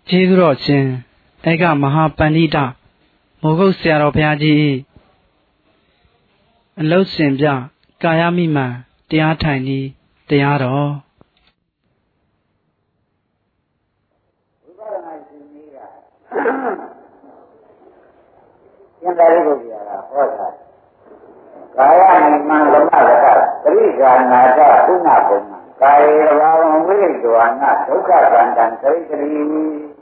ကျေးဇူးတော်ရှင်ဧကမဟာပန္တိတမိုးကုတ်ဆရာတော်ဘုရားကြီးအလုတ်ရှင်ပြကာယမိမှန်တရားထိုင်ဤတရားတော်ဝိပဿနာရှင်ကြီးကကျန်တဲ့ပုဂ္ဂိုလ်ကဟောတာကာယမိမှန်သမဂတပရိက္ခာနာတဥနာဘုံမှာကာယေဘာဝံဝိရိတဝနာဒုက္ခဗန္တံသရိတ္တိဒီ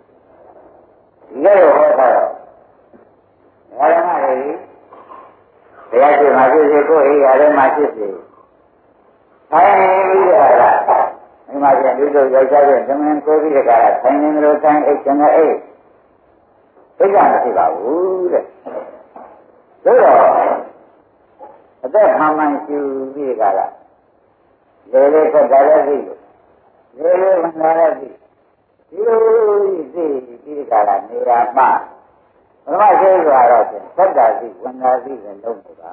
လိုဟောတာတော့ဓမ္မတွေဘုရားရှင်မှာဖြစ်စေကိုယ်ရရတယ်မှာဖြစ်စေဆိုင်ပြီးရတာဒီမှာပြန်ပြီးတော့ရောက်ကြတဲ့ဓမ္မန်ကိုပြီးတကယ်ဆိုင်နေလို့ဆိုင်အိတ်ကျန်တဲ့အိတ်သိကြမရှိပါဘူးတဲ့ဒါတော့အသက်မှန်မှန်ရှိပြီးကြတာလေလေဆက်ကြရပြီလေလေဝင်လာရပြီဒီလိုသိပြီးကြတာနေရာမှာဘုရားရှိခိုးတော့သတ္တသိဝင်လာသိတယ်လုံးနေတာ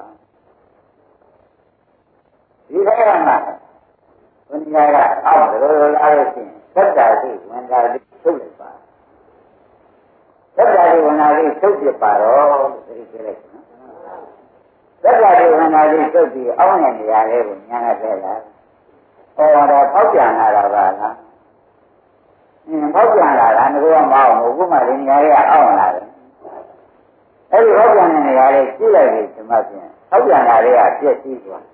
ဒီဘက်ကမှာဘုရားကအောက်လိုလာလို့ရှိရင်သတ္တသိဝင်လာသိထုတ်လိုက်ပါသတ္တသိဝင်လာသိထုတ်ပြပါတော့ဒီကြည့်လိုက်နော်သတ္တသိဝင်လာသိထုတ်ပြီးအောင်းတဲ့နေရာလေးကိုညာခဲ့တယ်လားဟောတော့ပေါက်ပြန်လာတာပါလားပေါက်ပြန်လာတာငါကမအောင်ဘူးခုမှဒီနေရာလေးကအောင်းလာတယ်အဲ့ဒီပေါက်ပြန်တဲ့နေရာလေးကြည့်လိုက်ပြီဒီမှာပြန်ပေါက်ပြန်လာလေးကပြည့်စည်သွား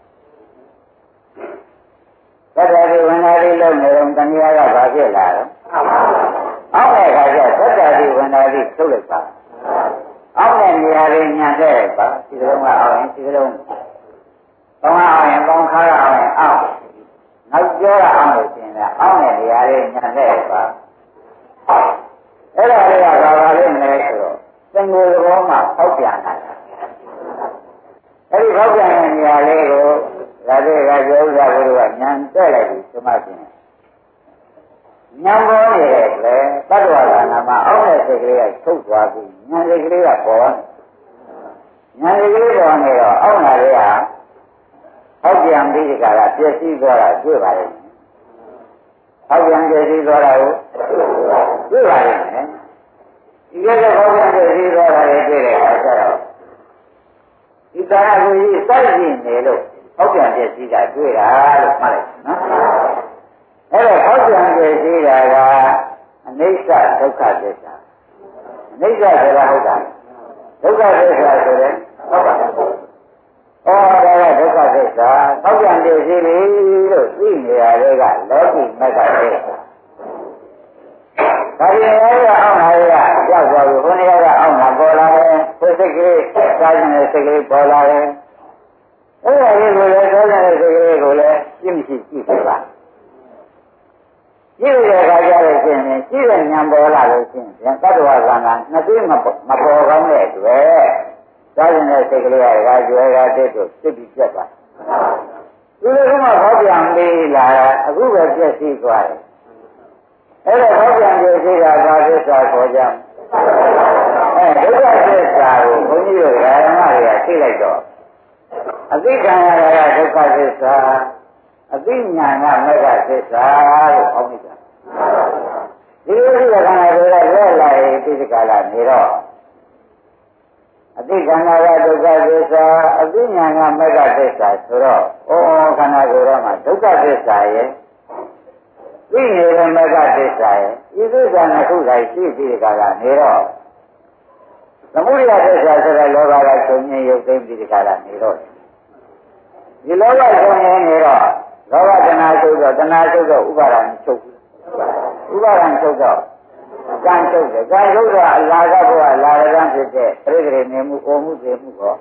သတ္တရိဝန္တာရိလုံးနေတော့တဏှာကဘာဖြစ်လာတော့အောက်တဲ့ခါကျသတ္တရိဝန္တာရိထုတ်လိုက်ပါအောက်တဲ့နေရာလေးညံတဲ့ပါဒီလိုကအောင်ရင်ဒီလိုပေါင်းအောင်ရင်ပေါင်းခါရအောင်ရင်အောက်နောက်ပြောရအောင်လို့ရှင်လားအောက်တဲ့နေရာလေးညံတဲ့ပါအဲ့ဒါလေးကဘာပါလိမ့်မလဲဆိုတော့သင်္ကိုယ်ဘောမှာပေါက်ပြန်လာတာအဲ့ဒီပေါက်ပြန်တဲ့နေရာလေးကိုဒါတွေကပြောဥစ္စာဘုရားညံတက်လိုက်ပြီဒီမှာရှင်ညံပေါ်နေတယ်လေတတ္တဝါကနာမှာအောက်တဲ့စိတ်ကလေးကထုတ်သွားပြီညံစိတ်ကလေးကပေါ်ညံစိတ်ကလေးပေါ်နေတော့အောက်နာလေးကအောက်ပြန်ပြီးဒီကရာပြည့်စည်သွားတာတွေ့ပါလိမ့်မယ်အောက်ပြန်ပြည့်စည်သွားတာကိုတွေ့ပါလိမ့်မယ်ဒီကနေ့အောက်ပြန်ပြည့်စည်သွားတာလည်းတွေ့တယ်အခါကျတော့ဒီကာယကိုကြီးစိုက်ကြည့်နေလို့အောက်ပြန်ပြည့်စည်တာတွေ့တာလို့မှတ်လိုက်နော်အဲ့တော့အောက်ပြန်ပြည့်စည်တာကအနိစ္စဒုက္ခသစ္စာအနိစ္စဆိုတာဟုတ်တာဒုက္ခသစ္စာဆိုရင်ဟုတ်ပါဘူးဩဒါကဒုက္ခသစ္စာအောက်ပြန်ပြည့်စည်ပြီလို့သိနေရတဲ့ကလောကီမက္ခသစ္စာဒါရင်လည်းအောက်နာရရောက်သွားပြီဘုန်းကြီးကအောက်နာပေါ်လာတယ်စိတ်ကလေးစားနေတဲ့စိတ်ကလေးပေါ်လာတယ်အဲ့ဒါလေးကိုလည်းစားနေတဲ့စိတ်ကလေးကိုလည်းပြည့်မရှိကြည့်ပြပါကြည့်ရတဲ့အခါကျတော့ရှင်ကြည့်တဲ့ဉာဏ်ပေါ်လာလို့ရှင်ပြန်တတ္တဝါကံကနှစ်သိမပေါ်ကောင်းတဲ့အတွက်စားနေတဲ့စိတ်ကလေးကကျွဲကတဲ့တို့စိတ်ပြီးပြတ်သွားဒီလိုကမှဟောပြန်လေးလာအခုပဲပြည့်စည်သွားတယ်အဲ့တော့ဟောပြန်ပြည့်စည်တာဘာသစ္စာခေါ်ကြဒုက္ခသစ္စာကိုဘုန်းကြီးတို့ဓမ္မတွေကသိလိုက်တော့အသိဉာဏ်ရတာဒုက္ခသစ္စာအသိဉာဏ်ကမေဃသစ္စာလို့ဟောမိတာဒီလိုဒီကံတွေကလက်လိုက်သိစကားလာနေတော့အသိဉာဏ်ကဒုက္ခသစ္စာအသိဉာဏ်ကမေဃသစ္စာဆိုတော့ခန္ဓာကိုယ်တော့မှဒုက္ခသစ္စာရဲ့သိနေတဲ့မေဃသစ္စာရဲ့ဤသစ္စာနှစ်ခုတိုင်းရှိပြီးကြတာနေတော့သမုဒိယသစ္စာဆိုတဲ့လောဘကချုပ်ငြိမ်းရုပ်သိမ်းပြီးကြတာနေတော့ဒီလောဘချုပ်ငြိမ်းနေတော့လောဘတဏှာချုပ်တော့တဏှာချုပ်တော့ဥပါဒံချုပ်ဥပါဒံချုပ်တော့ကံချုပ်တယ်ကံချုပ်တော့အလာကဘုရားလာရံဖြစ်တဲ့ပြိတ္တိနေမှုကိုမှုသိမှုကော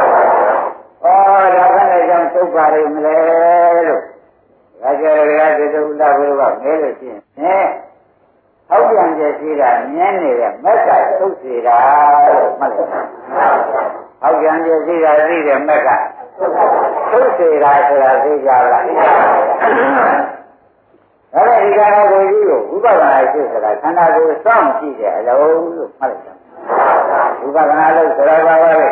ဒါကလည်းကြောင့်ချုပ်ပါလိမ့်မလဲလို့ဒါကြရကသေတုလဘုရားမဲလို့ရှိရင်ဟောက်ပြန်ပြစီတာမြင်နေတဲ့မက်ကထုတ်စီတာလို့မှတ်လိုက်ဟောက်ပြန်ပြစီတာသိတဲ့မက်ကထုတ်စီတာဆိုတာသိကြလားဒါနဲ့ဒီကံကိုကြီးကိုဥပဒနာရှိဆိုတာခန္ဓာကိုယ်စောင့်ကြည့်တဲ့အလုံးလို့မှတ်လိုက်ဥပဒနာလို့ဆိုတာပါပဲဒါ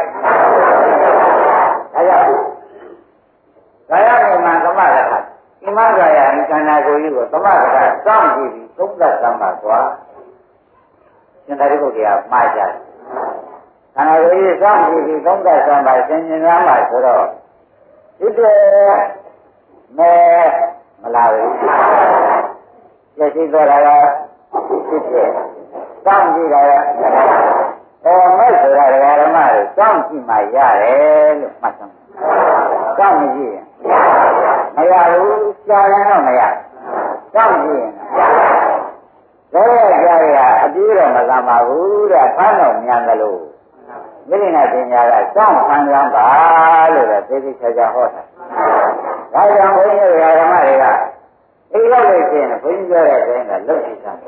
ကြောင့်ကာယကမှသမထဒီမှာကာယခန္ဓာကိုယ်ကြီးကိုသမထစောင့်ကြည့်ပြီးသုံးသပ်သမ်းပါကွာရှင်သာရိပုတ္တရာမှားကြတယ်ခန္ဓာကိုယ်ကြီးစောင့်ကြည့်ပြီးသုံးသပ်စမ်းပါသင်ញင်ရမှာဆိုတော့ဒီတည်းမဲမလာဘူးရရှိသွားတာကဖြစ်ဖြစ်စောင့်ကြည့်တာကမဲ့ဆိုတာဓမ္မတွေစောင့်ကြည့်မှရတယ်လို့မှတ်သမ်းစောင့်မကြည့်ရင်မရဘူးရှားရင်တော့မရစောင့်ကြည့်ရင်တော့ကြားရအပြေးတော့မလာပါဘူးတဲ့ဖမ်းတော့မြန်တယ်လို့မိရိနာပညာကစောင့်ဖမ်းရမ်းပါလို့လည်းသိသိချာချာဟောတာဒါကြောင့်ဘုန်းကြီးတို့ဓမ္မတွေကအိမ်ရောက်လို့ရှိရင်ဘုန်းကြီးပြောတဲ့အတိုင်းကလွတ်ရှိတာ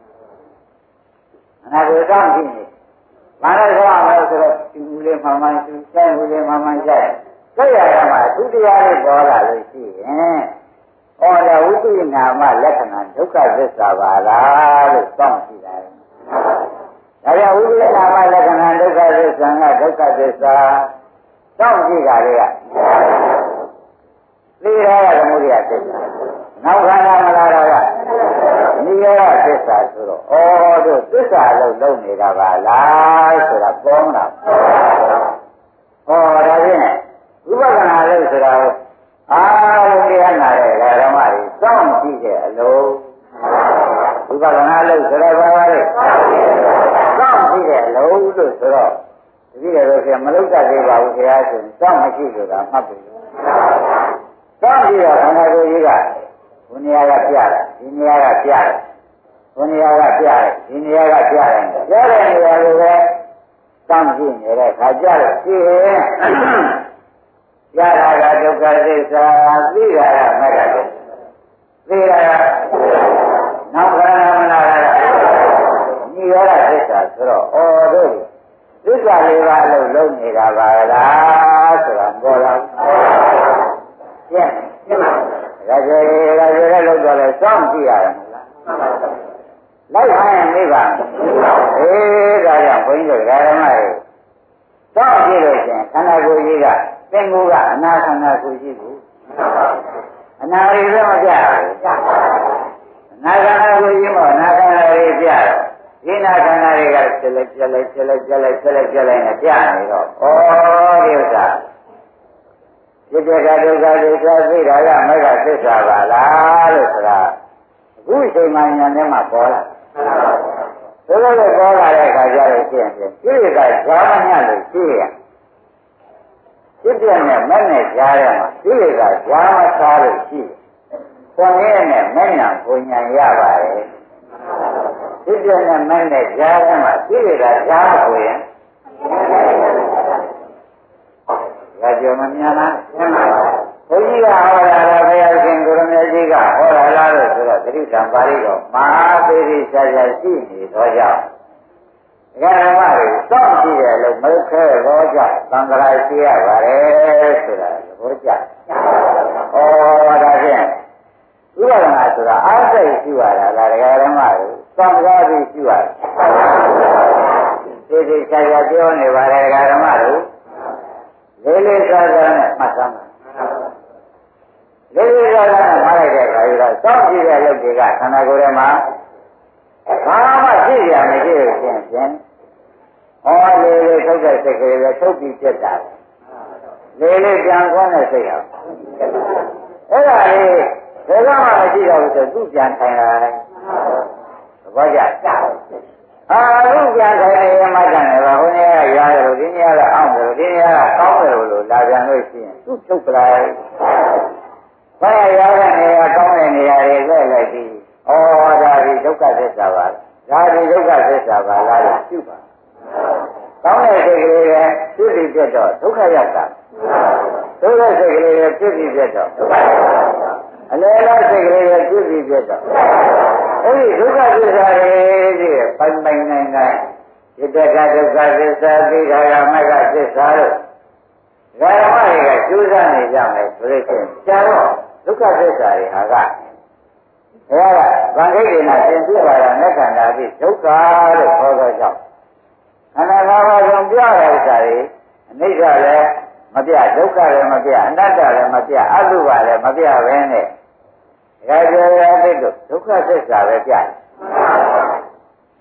အနာကိုစောင့်ကြည့်နေမနက်ဆောင်မယ်ဆိုတော့ဒီဦးလေးမှန်မှန်သူစဲဦးလေးမှန်မှန်ကြိုက်ဆက်ရရမှာဒုတိယလေးပေါ်လာလို့ရှိရင်ဩဒါဝိပဿနာမလက္ခဏာဒုက္ခသစ္စာပါလားလို့စောင့်ကြည့်တာဒါကြောင့်ဝိပဿနာမလက္ခဏာဒုက္ခသစ္စာကဒုက္ခသစ္စာစောင့်ကြည့်တာတွေကသိရရသမုဒိယသစ္စာနောက်ခန္ဓာမလာတော့ကနိရောဓသစ္စာဆိုတော့ဩတို့သစ္စာလို့လုံးနေတာပါလားဆိုတာပေါ်မှာဩဒါဖြင့်ဝိပဿနာလို့ဆိုတာအာလုံးတရားနာတဲ့ဓမ္မတွေစောင့်ကြည့်တဲ့အလုံးဝိပဿနာလို့ဆိုတော့ဘာလဲစောင့်ကြည့်တဲ့အလုံးလို့ဆိုတော့ဒီလိုလို့ဆိုမလုတ်တတ်သေးပါဘူးခင်ဗျာဆိုရင်စောင့်မရှိဆိုတာမှတ်ပြီစောင့်ကြည့်တော့ခန္ဓာကိုယ်ကြီးကဘုနေရာကပြတယ်ဒီနေရာကပြတယ်ဘုနေရာကပြတယ်ဒီနေရာကပြတယ်ပြတဲ့နေရာကိုပဲစောင့်ကြည့်နေတဲ့ခါကြလို့ရှိရင်ရတာကဒုက္ခသစ္စာသိတာကမဂ္ဂသစ္စာသိတာကနောက်ခန္ဓာမနာကနိရောဓသစ္စာဆိုတော့ဩတို့သစ္စာလေးပါးလို့လုံးနေတာပါလားဆိုတာပေါ်လာရှင်းပါဒါကြဲလောက်တော့လဲစောင့်ကြည့်ရတယ်မလားလိုက်ခိုင်းရင်မိပါအေးဒါကြောင့်ဘုန်းကြီးတို့ဓမ္မတွေစောင့်ကြည့်လို့ရှင်ခန္ဓာကိုယ်ကြီးကသင်္ကိုယ်ကအနာခန္ဓာကိုယ်ကြီးကိုအနာရီလည်းမပြဘူးအနာခန္ဓာကိုယ်ကြီးမို့အနာခန္ဓာတွေပြတော့ဒီနာခန္ဓာတွေကဖြစ်လိုက်နဲ့ပြနေတော့ဩဒီဥစ္စာဖြစ်တဲ့ကဒုက္ခသစ္စာသိတာကမဂ္ဂသစ္စာပါလားလို့ဆိုတာအခုအချိန်မှဉာဏ်ထဲမှာပေါ်လာသို့လို့ပေါ်လာတဲ့အခါကျတော့ရှင်းရှင်းဒီကဇာမညလို့ရှိရဖြစ်ပြနဲ့မဲ့နဲ့ကြားရမှာဒီကဇာမသားလို့ရှိခွန်ရဲ့နဲ့မဲ့ညာကိုညာရပါတယ်ဖြစ်ပြနဲ့မဲ့နဲ့ကြားရမှာဒီကဇာမကိုရင်ရကြမများလားမှန်ပါပါဘုန်းကြီးကဟောတာလားဘုရားရှင်ကိုရမေကြီးကဟောတာလားလို့ဆိုတော့သတိတံပါဠိတော်မဟာသေရိရှာရှာရှိနေတော့ကြောင့်ဓမ္မတွေစောင့်ကြည့်တယ်လို့မဟုတ်ခဲတော့ကြောင့်သံဃာရှိရပါတယ်ဆိုတာသဘောကျဩဒါဖြင့်ဥပဒနာဆိုတာအားစိတ်ရှိရတာလားဓမ္မတွေသံဃာပြီးရှိရတယ်သေရိရှာရှာပြောနေပါတယ်ဓမ္မတွေလေးလေးစားစားနဲ့မှတ်သမ်းပါလေးလေးစားစားနဲ့မှတ်လိုက်တဲ့အခါကျတော့စောင့်ကြည့်တဲ့လုပ်တွေကခန္ဓာကိုယ်ထဲမှာဘာမှရှိရမရှိလို့ရှင်းရှင်းဟောလေးလေးထုတ်တဲ့စိတ်ကလေးပဲထုတ်ပြီးဖြစ်တာလေးလေးပြန်ခွန်းတဲ့စိတ်ဟာအဲ့ဒါလေးဘယ်တော့မှမရှိတော့ဘူးဆိုသူ့ပြန်ထိုင်လာတယ်ဘောကြလူပြန်ထိုင်နေမှတန်တယ်ဗျဟိုနေရာရတယ်လို့ဒီနေရာကအောင်းတယ်လို့ဒီနေရာကကောင်းတယ်လို့လာပြန်လို့ရှိရင်သူ့ချုပ်ပလိုက်ဘာရတဲ့နေရာကောင်းတဲ့နေရာတွေလဲလိုက်ပြီးဩဒါဒီဒုက္ခသစ္စာပါဒါဒီဒုက္ခသစ္စာပါလားလို့ပြုပါကောင်းတဲ့စိတ်ကလေးရဲ့ပြည့်စုံပြတ်တော့ဒုက္ခရောက်တာဒုက္ခစိတ်ကလေးရဲ့ပြည့်စုံပြတ်တော့အလယ်လားစိတ်ကလေးရဲ့ပြည့်စုံပြတ်တော့အဲ့ဒီဒုက္ခသစ္စာတွေပိုင်ပိုင်နိုင်နိုင်ဒီတက္ကဒုက္ခသစ္စာသိတာကမဂ္ဂသစ္စာလို့ဓမ္မတွေကကျိုးစားနေကြမယ်ဆိုလို့ရှိရင်ကြာတော့ဒုက္ခသစ္စာတွေဟာကဘုရားကဗန္ဓိဒေနာသင်ပြပါတာနဲ့ခန္ဓာပြီးဒုက္ခလို့ခေါ်တော့ကြောင့်ခန္ဓာ၅ပါးဆုံးပြတဲ့ဥစ္စာတွေအနိစ္စလည်းမပြဒုက္ခလည်းမပြအနတ္တလည်းမပြအတုပါလည်းမပြဘဲနဲ့ဒါကြောင့်ရတဲ့ဒုက္ခသစ္စာပဲပြတယ်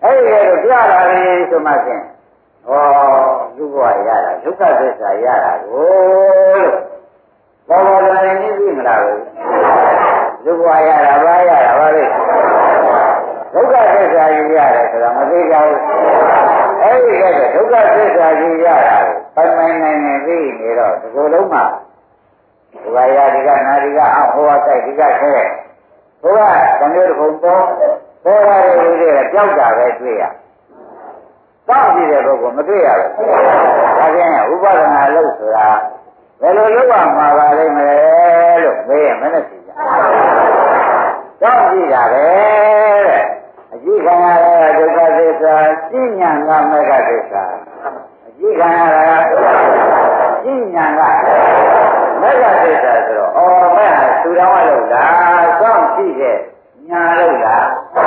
အဲ့ဒီလိုပြလာပြီဆိုမှဖြင့်ဩလူဘဝရတာဒုက္ခသစ္စာရတာကိုလို့ဘောဘောလည်းနည်းပြီမလားဘူးလူဘဝရတာဘာရတာဘာလဲဒုက္ခသစ္စာကြီးရတယ်ဆိုတာမသိကြဘူးအဲ့ဒီကဒုက္ခသစ္စာကြီးရတာကိုပိုင်ပိုင်နိုင်နေသိနေတော့ဒီလိုလုံးမှာဒီဘာရဒီကနာဒီကအဟောတိုက်ဒီကခဲဘုရားတမျိုးတစ်ခုပေါ်ပေါ်လာတဲ့လူတွေကကြောက်တာပဲတွေ့ရတောက်ကြည့်တဲ့ပုဂ္ဂိုလ်မတွေ့ရဘူးဒါပြန်ဥပဒနာလို့ဆိုတာဘယ်လိုလုပ်ရမှာပါလိမ့်မယ်လို့မေးရင်မနဲ့သိကြတောက်ကြည့်တာပဲတဲ့အကြည့်ခံရတဲ့ဒုက္ခသစ္စာရှင်းညာကမေဃသစ္စာအကြည့်ခံရတာရှင်းညာကမေဃသစ္စာဆိုတော့အော်မဲ့ဟာသူတော်မလို့လားစောင့်ကြည့်တဲ့ညာလို့လား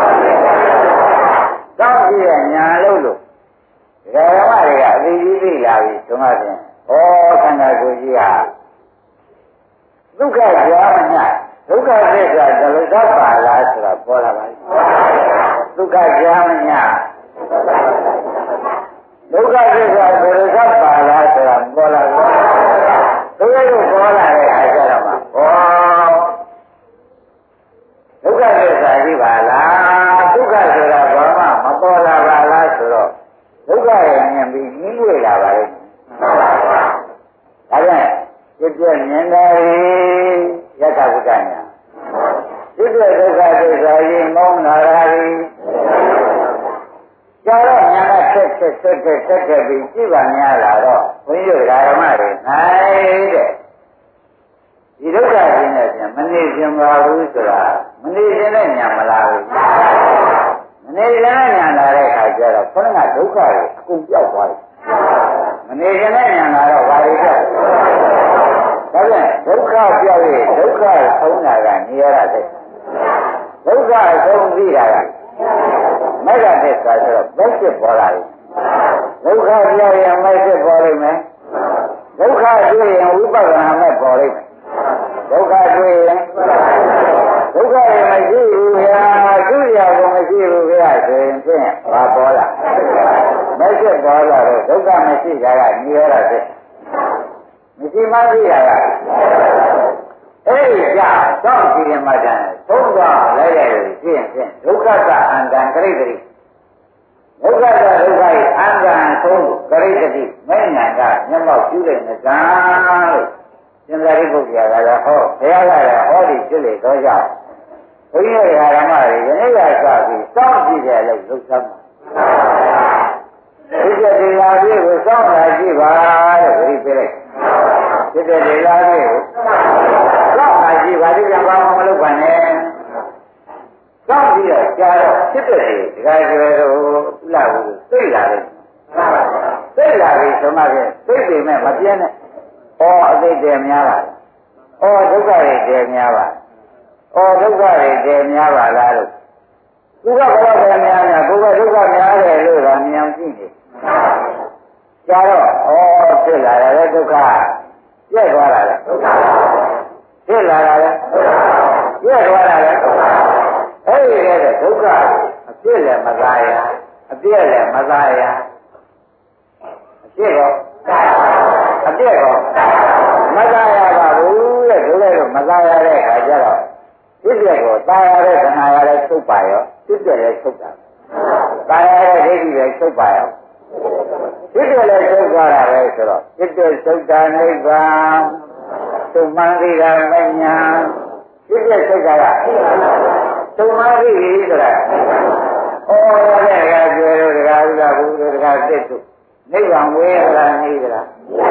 စောင့်ကြည့်တဲ့ညာလို့ဓမ္မတွေကအသိကြီးသိလာပြီဆိုမှဖြင့်ဩခန္ဓာကိုယ်ကြီးဟာဒုက္ခကြောင့်ညဒုက္ခသစ္စာဒလသပါလားဆိုတာပေါ်လာပါလိမ့်ဒုက္ခကြောင့်ညဒုက္ခသစ္စာဒလသပါလားဆိုတာပေါ်လာပါသူတို့ပေါ်လာတဲ့အခါကျတော့မှဩဒုက္ခသစ္စာကြီးပါလားဒုက္ခဆိုတာဘာမှမပေါ်လာပါလားဆိုတော့ဒုက္ခရဲ့မြင်ပြီးနှင်းွေလာပါလိမ့်ဒါကြောင့်ပြည့်ပြည့်မြင်တယ်ယက္ခဝိကညာပြည့်ပြည့်ဒုက္ခသစ္စာကြီးမောင်းလာတာကြီးကြာတော့ညာကဆက်ပြီးကြည့်ပါများလာတော့ဘုန်းကြီးဓမ္မတွေနိုင်တဲ့ဒီဒုက္ခကြီးနဲ့ပြန်မနေခြင်းပါဘူးဆိုတာမနေခြင်းနဲ့ညာမလာဘူးမနေခြင်းနဲ့ညာလာတဲ့အခါကျတော့ခொနကဒုက္ခတွေအကုန်ပြောက်သွားတယ်မနေခြင်းနဲ့ညာလာတော့ဘာတွေပြောက်ဒါပြန်ဒုက္ခပြောက်ရဲ့ဒုက္ခဆုံးတာကနေရတဲ့ဒုက္ခဆုံးပြီးတာကမေဃသစ္စာဆိုတော့ဘိဖြစ်ပေါ်လာတယ်ဒုက္ခပြောက်ရင်မိုက်ဖြစ်ပေါ်လိမ့်မယ်ဒုက္ခတွေ့ရင်ဝိပဿနာမဲ့ပေါ်လိမ့်မယ်ဒုက္ခတွေ့ရင်ဒုက္ခရင်မရှိဘူးဗျာသူ့ရကုန်မရှိဘူးဗျာဆိုရင်ဖြင့်ဘာပေါ်လာမိုက်ဖြစ်ပေါ်လာတော့ဒုက္ခမရှိတာကနေရတာဖြစ်မရှိမှသိတာကအဲ့ဒီကြောင့်တောင်းကြည့်ရင်မှတည်းသုံးသွားလိုက်ရလို့ရှင်းဖြင့်ဒုက္ခကအန္တန်ကရိတ္တိဒုက္ခကဒုက္ခရဲ့အန္တန်ဆုံးကရိတ္တိမဲ့ညာကမျက်မှောက်ပြုတဲ့ငကံလို့ရှင်သာရိပုတ္တရာကလည်းဟောဘုရားကလည်းဟောဒီဖြစ်လေတော့ကြောင့်ဘုန်းကြီးဓမ္မတွေယနေ့ကစပြီးစောင့်ကြည့်တယ်လို့လုပ်သမ်းပါဒီကတရားကြီးကိုစောင့်လာကြည့်ပါလို့ဝိပိလိုက်ဒီကတရားကြီးကိုစောင့်လာကြည့်ပါဒီကဘာမှမလုပ်ပါနဲ့စောင့်ကြည့်တော့ကြာတော့ဖြစ်တဲ့ဒီကကျေတော့ဥလာကိုသိလာတယ်သိလာပြီဆိုမှဖြင့်သိပေမဲ့မပြင်းနဲ့ဩအသိတည်းများပါဩဒုက္ခတွေတည်းများပါဩဒုက္ခတွေတည်းများပါလားလို့သူကဘာလို့ပဲများများကိုယ်ကဒုက္ခများတယ်လို့တော့မြင်ကြည့်နေကြာတော့ဩဖြစ်လာတယ်ဒုက္ခပြည့်သွားတာလေဒုက္ခဖြစ်လာတာလေပြည့်သွားတာလေအဲ့ဒီတဲ့ဒုက္ခအပြည့်လည်းမသားရအပြည့်လည်းမသားရအပြည့်ရောအပြည့်ရောမသားရပါဘူးတဲ့ဒါလည်းမသားရတဲ့အခါကျတော့ပြည့်ပြည့်ကိုသားရတဲ့ခဏရတဲ့ချုပ်ပါရောပြည့်ပြည့်လည်းချုပ်တာသားရတဲ့ဒိဋ္ဌိလည်းချုပ်ပါရောပြည့်ပြည့်လည်းချုပ်သွားတာပဲဆိုတော့ပြည့်ပြည့်ချုပ်တာနိဗ္ဗာန်သုမှန်တိကမညာပြည့်ပြည့်ချုပ်တာကသုမှန်တိဆိုတာဩတဲ့ကကျေတို့တကားဥဒ္ဒဘူးတို့တကားတက်တို့နိဗ္ဗာန်ဝေရတာနေကြလား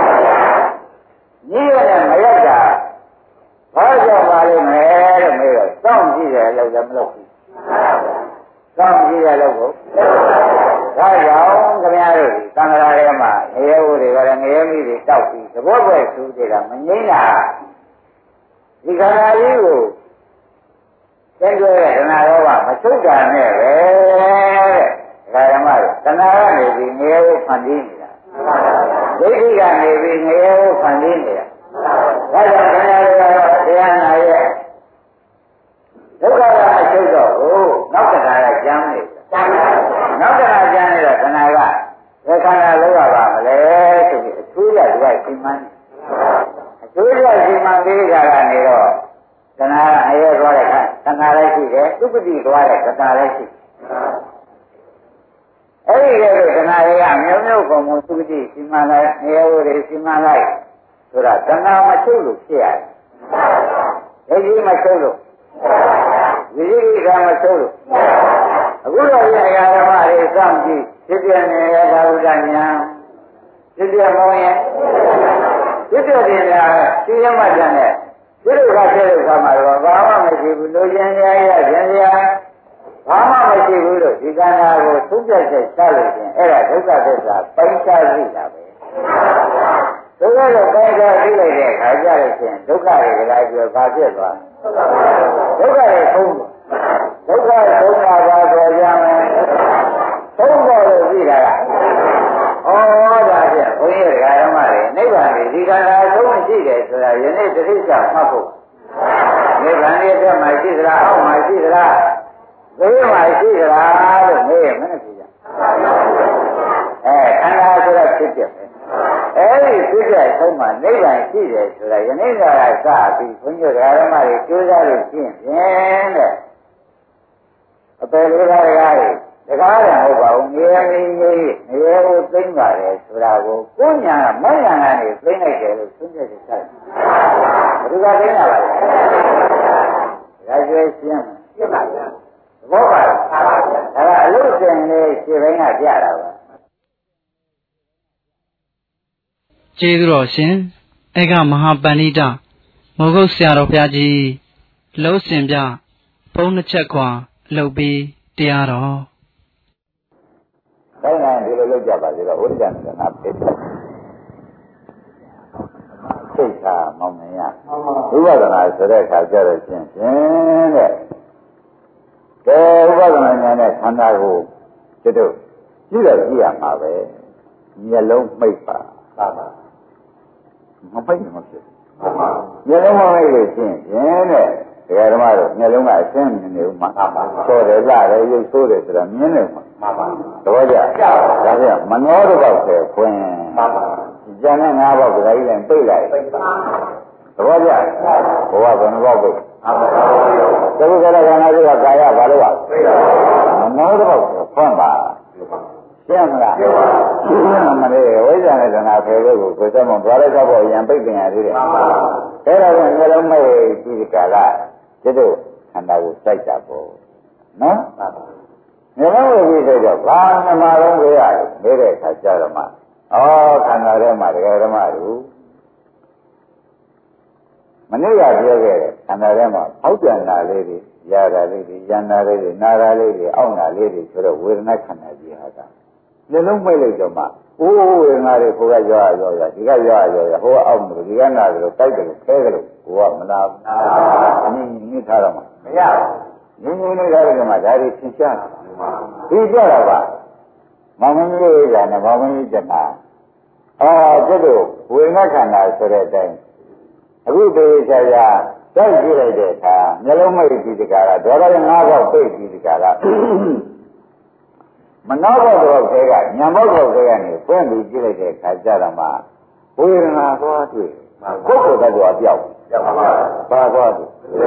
ကြီးရတယ်မရောက်တာဘာကြောင့်ပါလိမ့်မယ်တဲ့မေးတော့စောင့်ကြည့်တယ်လို့လည်းမလုပ်ဘူးစောင့်ကြည့်တယ်လို့ကိုဒါကြောင့်ခင်ဗျားတို့သံဃာထဲမှာငရဲဦးတွေကလည်းငရဲမိတွေတောက်ပြီးသဘောပဲသူတွေကမငိမ့်တာဒီခန္ဓာကြီးကိုကျင့်ကြတဲ့ဒနာရောကမချုပ်တာနဲ့ပဲတဲ့ဓမ္မတွေတဏှာကနေပြီးငရဲဦးဖန်တီးနေတာဒိဋ္ဌိကနေပြီးငရဲဦးဖန်တီးနေတာဒါကြောင့်ခင်ဗျားတို့ကတော့တရားနာရဲ့ဒုက္ခကမချုပ်တော့ဘူးနောက်တစ်ခါကကျမ်းနေနနောက်တစ်ခါကျန်နေတော့ခန္ဓာကဘယ်ခန္ဓာလောက်ရပါမလဲဆိုပြီးအကျိုးရဒီကရှိမှန်းအကျိုးရရှိမှန်းပြီးကြတာနေတော့ခန္ဓာကအရဲသွားတဲ့ခန္ဓာလည်းရှိတယ်ဥပတိသွားတဲ့ခန္ဓာလည်းရှိအဲ့ဒီကဲခန္ဓာတွေကမျိုးမျိုးပုံမှုသုတိရှိမှန်းလိုက်နေရာဝတွေရှိမှန်းလိုက်ဆိုတာခန္ဓာမချုပ်လို့ဖြစ်ရတယ်ဒိဋ္ဌိမချုပ်လို့ဝိသိကိမချုပ်လို့အခုတော့ဒီအရာဓမ္မတွေစောင့်ကြည့်ဖြစ်ပြနေရတာဥဒ္ဒညာဖြစ်ပြမောင်းရဲ့ဖြစ်ပြတယ်များရှိရမှတ်တဲ့ဒီလိုကဖြစ်လို့ခါမှာတော့ဘာမှမရှိဘူးလူချင်းများရခြင်းစရာဘာမှမရှိဘူးလို့ဒီကံနာကိုသုံးပြချက်ချလို့ရှင်အဲ့ဒါဒုက္ခသစ္စာပိုင်းခြားသိတာပဲဒုက္ခကိုပိုင်းခြားသိလိုက်တဲ့အခါကျတော့ရှင်ဒုက္ခတွေကလည်းပြောဘာဖြစ်သွားဒုက္ခတွေဆုံးဒုက္ခဆုံးတာပါဆိုကြမယ်ဆုံးတော့လို့သိတာကဒါဖြင့်ဘုန်းကြီးဓမ္မတွေနိဗ္ဗာန်ကိုဒီကံသာဆုံးရှိတယ်ဆိုတာယနေ့တတိယမှတ်ဖို့နိဗ္ဗာန်ရဲ့အတွက်မှရှိသလားအောက်မှာရှိသလားဘေးမှာရှိသလားလို့မေးရမနဲ့ပြကြခန္ဓာဆိုတော့ဖြစ်ပြပဲအဲဒီဖြစ်ပြဆုံးမှာနိဗ္ဗာန်ရှိတယ်ဆိုတာယနေ့ကစပြီးဘုန်းကြီးဓမ္မတွေကြိုးစားလို့ရှင်းဖြင့်တဲ့အပယ်လေးပါးတကားတယ်မဟုတ်ပါဘူးငြင်းနေကိုသိမ့်ပါတယ်ဆိုတာကိုကိုယ်ညာမညာကနေသိမ့်လိုက်တယ်လို့သုံးချက်ချက်ဆက်ဘယ်သူကသိမ့်တာပါလဲဒါကျွေးရှင်းရှင်းပါဗျာသဘောပါလားဒါကအလုစင်လေးရှင်းပိုင်းကပြတာပါကျေးဇူးတော်ရှင်ဧကမဟာပန္နိတမောဂုတ်ဆရာတော်ဘုရားကြီးလုံးစင်ပြဘုန်းတစ်ချက်ခွာအလုပ်ပြီးတရားတော်တိုင်းတိုင်းဒီလိုလုပ်ကြပါစေတော့ဝိဒ္ဓနာနာဖြစ်တယ်စိတ်ထားမောင်းနေရဝိပဿနာဆိုတဲ့အခါကျတော့ချင်းတဲ့ကဲဝိပဿနာဉာဏ်နဲ့ခန္ဓာကိုတို့ကြည့်တော့ကြည့်ရမှာပဲမျက်လုံးမိတ်ပါမပိတ်မဖြစ်မျက်လုံးမမိတ်လို့ချင်းတဲ့တရားဓမ္မတို့မျက်လုံးကအရှင်းမြင်နေဦးမှာဆိုတယ်လားရုပ်ဆိုးတယ်ဆိုတာမြင်နေမှာသဘောကျဒါပြန်မနှောတော့ပဲဖွင့်ကျန်တဲ့၅ဘောက်ကလေးလည်းပိတ်လိုက်သဘောကျဘဝဘယ်နှဘောပိတ်သုခကရခန္ဓာကကာယဘာလို့မနှောတော့ဖွင့်ပါရှင်းမလားရှင်းမလဲဝိဇ္ဇာနဲ့တဏှာဖယ်ဖို့ကိုယ်စမောသွားလိုက်တော့ရံပိတ်တင်ရသေးတယ်အဲ့ဒါကမျိုးလုံးမဲ့ဒီကာလတို့ခန္ဓာကိုစိုက်တာပေါ့နော်မျိုးလုံးဝိသေတော့ဘာမှမလုံးကြရတယ်နေတဲ့အခါကျတော့မှခန္ဓာထဲမှာတရားဓမ္မတို့မနေ့ကပြောခဲ့တဲ့ခန္ဓာထဲမှာအောက်ပြန်လာလေးတွေရတာလေးတွေရန်တာလေးတွေနာတာလေးတွေအောင့်တာလေးတွေဆိုတော့ဝေဒနာခန္ဓာကြီးဟာကမျိုးလုံးမဲ့လိုက်တော့မှဝေဒနာတွေကိုကရောဒီကရောဟိုအောက်လို့ဒီကနာတယ်လို့တိုက်တယ်လို့ခဲတယ်လို့ကိုကမနာဘူးထားတော့မှမရဘူးငင်းနေတဲ့ကမှဒါတွေသင်ရှားဒီကြတာပါမောင်မင်းလေးကနဲ့မောင်မင်းကြီးကျတာတို့ဝေငှခန္ဓာဆိုတဲ့အတိုင်းအခုတေချာချာတိုက်ကြည့်လိုက်တဲ့အခါမျက်လုံးမိတ်ဒီတကားကဒေါသရဲ့၅ဘောက်ပိတ်ဒီတကားကမနောဘောက်တော့ခဲကညံဘောက်တော့ခဲကနေပွင့်ပြီးကြည့်လိုက်တဲ့အခါကျတော့မှဝေဒနာသွားတွေ့ကိုယ်ကိုယ်တော့ပြောက်ပါသွားတယ်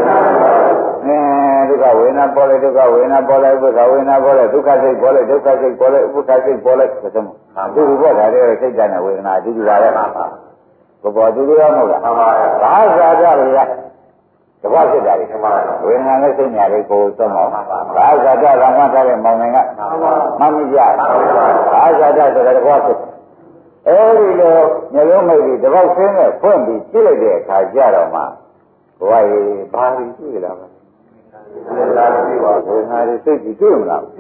ဒုက္ခဝေဒနာပေါ်လေဒုက္ခဝေဒနာပေါ်လေဥပ္ပခဝေဒနာပေါ်လေဒုက္ခစိတ်ပေါ်လေဒုက္ခစိတ်ပေါ်လေဥပ္ပခစိတ်ပေါ်လေဆိုတော့သူ့ဘောဒါတွေစိတ်ဓာတ်နဲ့ဝေဒနာအတူတူပါလေဘောတူတူရမဟုတ်လားဘာသာကြရလဲတဘောဖြစ်တာလေဝေဒနာနဲ့စိတ်ညာလေးကိုသုံးအောင်ဘာသာကြကမှထားတဲ့မောင်ငယ်ကမမကြဘာသာကြဆိုတဲ့တဘောဖြစ်အဲဒီလိုမျိုးလုံးမိတ်ပြီးတဘောဆင်းနဲ့ဖွင့်ပြီးကြည့်လိုက်တဲ့အခါကျတော့မှဘဝရေးဘာတွေကြည့်လာပါဝေဒနာတွေစိတ်ကြည့်တွေ့မလားဒါက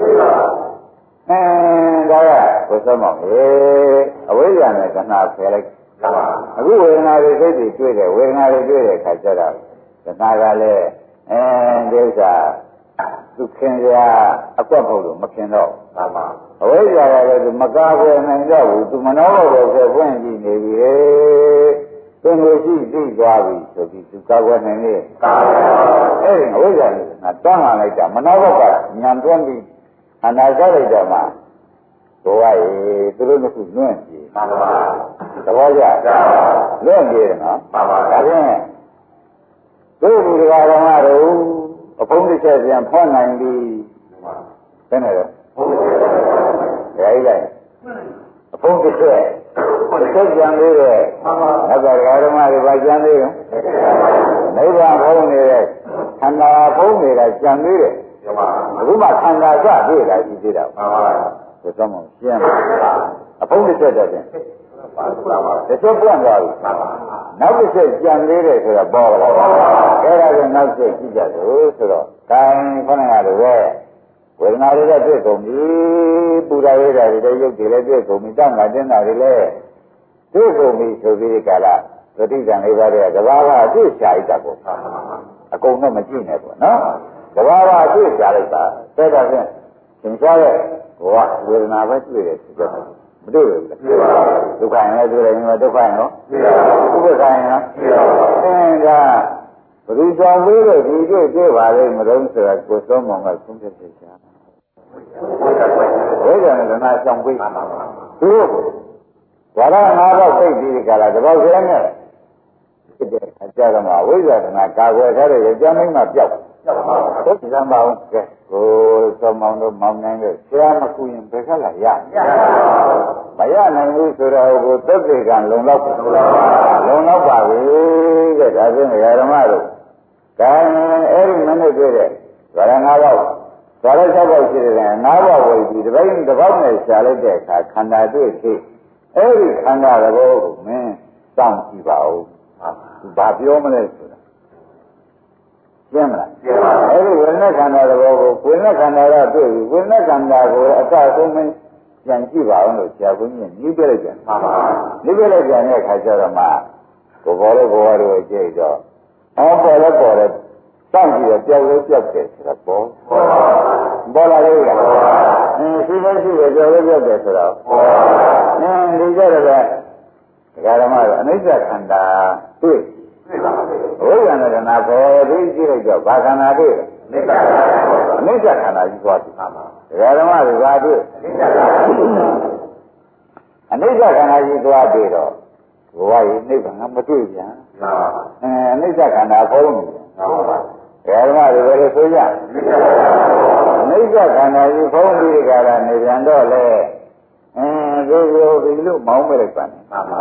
ကိုသုံးအောင်အဝိဇ္ဇာနဲ့ကနာဖယ်လိုက်အခုဝေဒနာတွေစိတ်တွေတွေ့တယ်ဝေဒနာတွေတွေ့တဲ့အခါကျတော့ကနာကလည်းဒီဥစ္စာသူခင်ရအကွက်ဖို့လို့မခင်တော့အဝိဇ္ဇာကလည်းသူမကားွယ်နိုင်တော့ဘူးသူမနှောတော့ပဲဖွင့်ကြည့်နေပြီသင်္ကိုရှိသိသွားပြီဆိုပြီးသူကာကွယ်နိုင်လေအဲဒီအဝိဇ္ဇာကတွန်းလာလိုက်တာမနှောတော့ကညံတွန်းပြီးအနာကြလိုက်တော့မှကိုယ်ကသူတို့ကလွန့်ပြေးမှန်ပါသဘောကျလွန့်ပြေးတယ်နော်မှန်ပါဒါဖြင့်တို့ဒီကဓမ္မတို့အဖုံးတစ်ချက်ပြန်ဖွင့်နိုင်ပြီဘယ်နဲ့လဲဖုံးတစ်ချက်ရိုက်လိုက်အဖုံးတစ်ချက်ပြန်သေးတယ်မှန်ပါနောက်ကဓမ္မတွေပါကြံသေးတယ်နိဗ္ဗာန်ဖုံးနေတဲ့ခန္ဓာဖုံးနေတာကြံသေးတယ်အခုမှခန္ဓာစပြေးလာရှိသေးတာမှန်ပါဆိုတော့မှရှင်းပါအဖုံးတစ်ချက်တော့ဖြင့်တစ်ချက်ပွင့်သွားပြီနောက်တစ်ချက်ကြံသေးတယ်ဆိုတော့ပေါ်လာအဲ့ဒါကနောက်ချက်ကြည့်ကြလို့ဆိုတော့ကိုင်းခဏရတယ်ပဲဝေဒနာတွေလည်းတွေ့ကုန်ပြီပူရရတာတွေလည်းရုပ်တွေလည်းတွေ့ကုန်ပြီတောင်းတာတင်းတာတွေလည်းတွေ့ကုန်ပြီဆိုပြီးဒီကလာသတိကံလေးပါးတဲ့ကဘာဝအတွေ့ရှာလိုက်တာပေါ့အကုန်တော့မကြည့်နဲ့ပေါ့နော်ကဘာဝအတွေ့ရှာလိုက်တာတဲ့တော့ဖြင့်သင်္ချာရဲ့ဘဝဝေဒနာပဲတွေ့တယ်ဆိုတော့မတွေ့ဘူးလားဒုက္ခရင်လည်းတွေ့တယ်ညီမဒုက္ခရင်ရောဥပ္ပခရင်ရောအင်းကဘယ်သူကြောင့်လေးလို့ဒီတွေ့ပါလိမ့်မလို့ဆိုတာကိုသုံးမောင်ကသုံးပြပြချာဝိဇ္ဇာနဲ့နာကြောင့်ပြေးသူဝါရ၅ပေါက်သိပြီးဒီကလာတပေါက်ကျဲနဲ့ဖြစ်တဲ့အကြကမှာဝိဇ္ဇာနာကာကွယ်ထားတဲ့ကြောင့်မင်းမပြောက်သုတ်စံပါအောင်ကဲကိုသုံးမောင်တို့မောင်နိုင်လို့ဆရာမကူရင်ဘယ်ခက်လာရမရနိုင်ဘူးဆိုတော့ကိုသုတ်တေကံလုံလောက်ပါပြီတဲ့ဒါဖြင့်ဓမ္မတို့ဒါအဲ့ဒီမနေ့တွေ့တဲ့ဝါရ၅ပေါက်ဝါရ၆ပေါက်ရှိတယ်၅ပေါက်ဝေပြီးတစ်ပိုင်းတစ်ပေါက်နဲ့ရှာလိုက်တဲ့အခါခန္ဓာတွေ့ဖြစ်အဲ့ဒီခန္ဓာသဘောကိုမင်းစောင့်ကြည့်ပါဦးဘာပြောမလဲဆိုတာရှင်းမလားရှင်းပါပြီအဲ့ဒီဝိညာဉ်ခန္ဓာသဘောကိုဝိညာဉ်ခန္ဓာတော့တွေ့ပြီဝိညာဉ်ခန္ဓာကိုအစဆုံးမင်းပြန်ကြည့်ပါအောင်လို့ဆရာဘုန်းကြီးနှိပ်ပြလိုက်ပြန်မှန်ပါနှိပ်ပြလိုက်ပြန်တဲ့အခါကျတော့မှကိုဘောလေးဘောတို့အကျိတ်တော့ပေါ်လဲစောင့်ကြည့်ရပြောက်လဲပြောက်တယ်ဆိုတော့ပေါ်လာလို့ရရှိလို့ရှိရပြောက်လဲပြောက်တယ်ဆိုတော့ဒီကြတော့ဒကာဓမ္မတော့အနိစ္စခန္ဓာတွေ့ဝိဉာဏကနာပေါ်ပြီးကြည့်လိုက်တော့ဘာခန္ဓာတွေ့အနိစ္စခန္ဓာကြီးသွားပြီဒကာဓမ္မတွေကတွေ့အနိစ္စခန္ဓာကြီးသွားပြီတော့ဘဝကြီးနိဗ္ဗာန်မတွေ့ပြန်အနိစ္စခန္ဓာဖုံးနေတယ်ဓမ္မတွေပဲဆိုကြအနိစ္စခန္ဓာကြီးဖုံးပြီးကြတာနေပြန်တော့လေဒီလိုဒီလိုမောင်းမဲ့လိုက်ပါနဲ့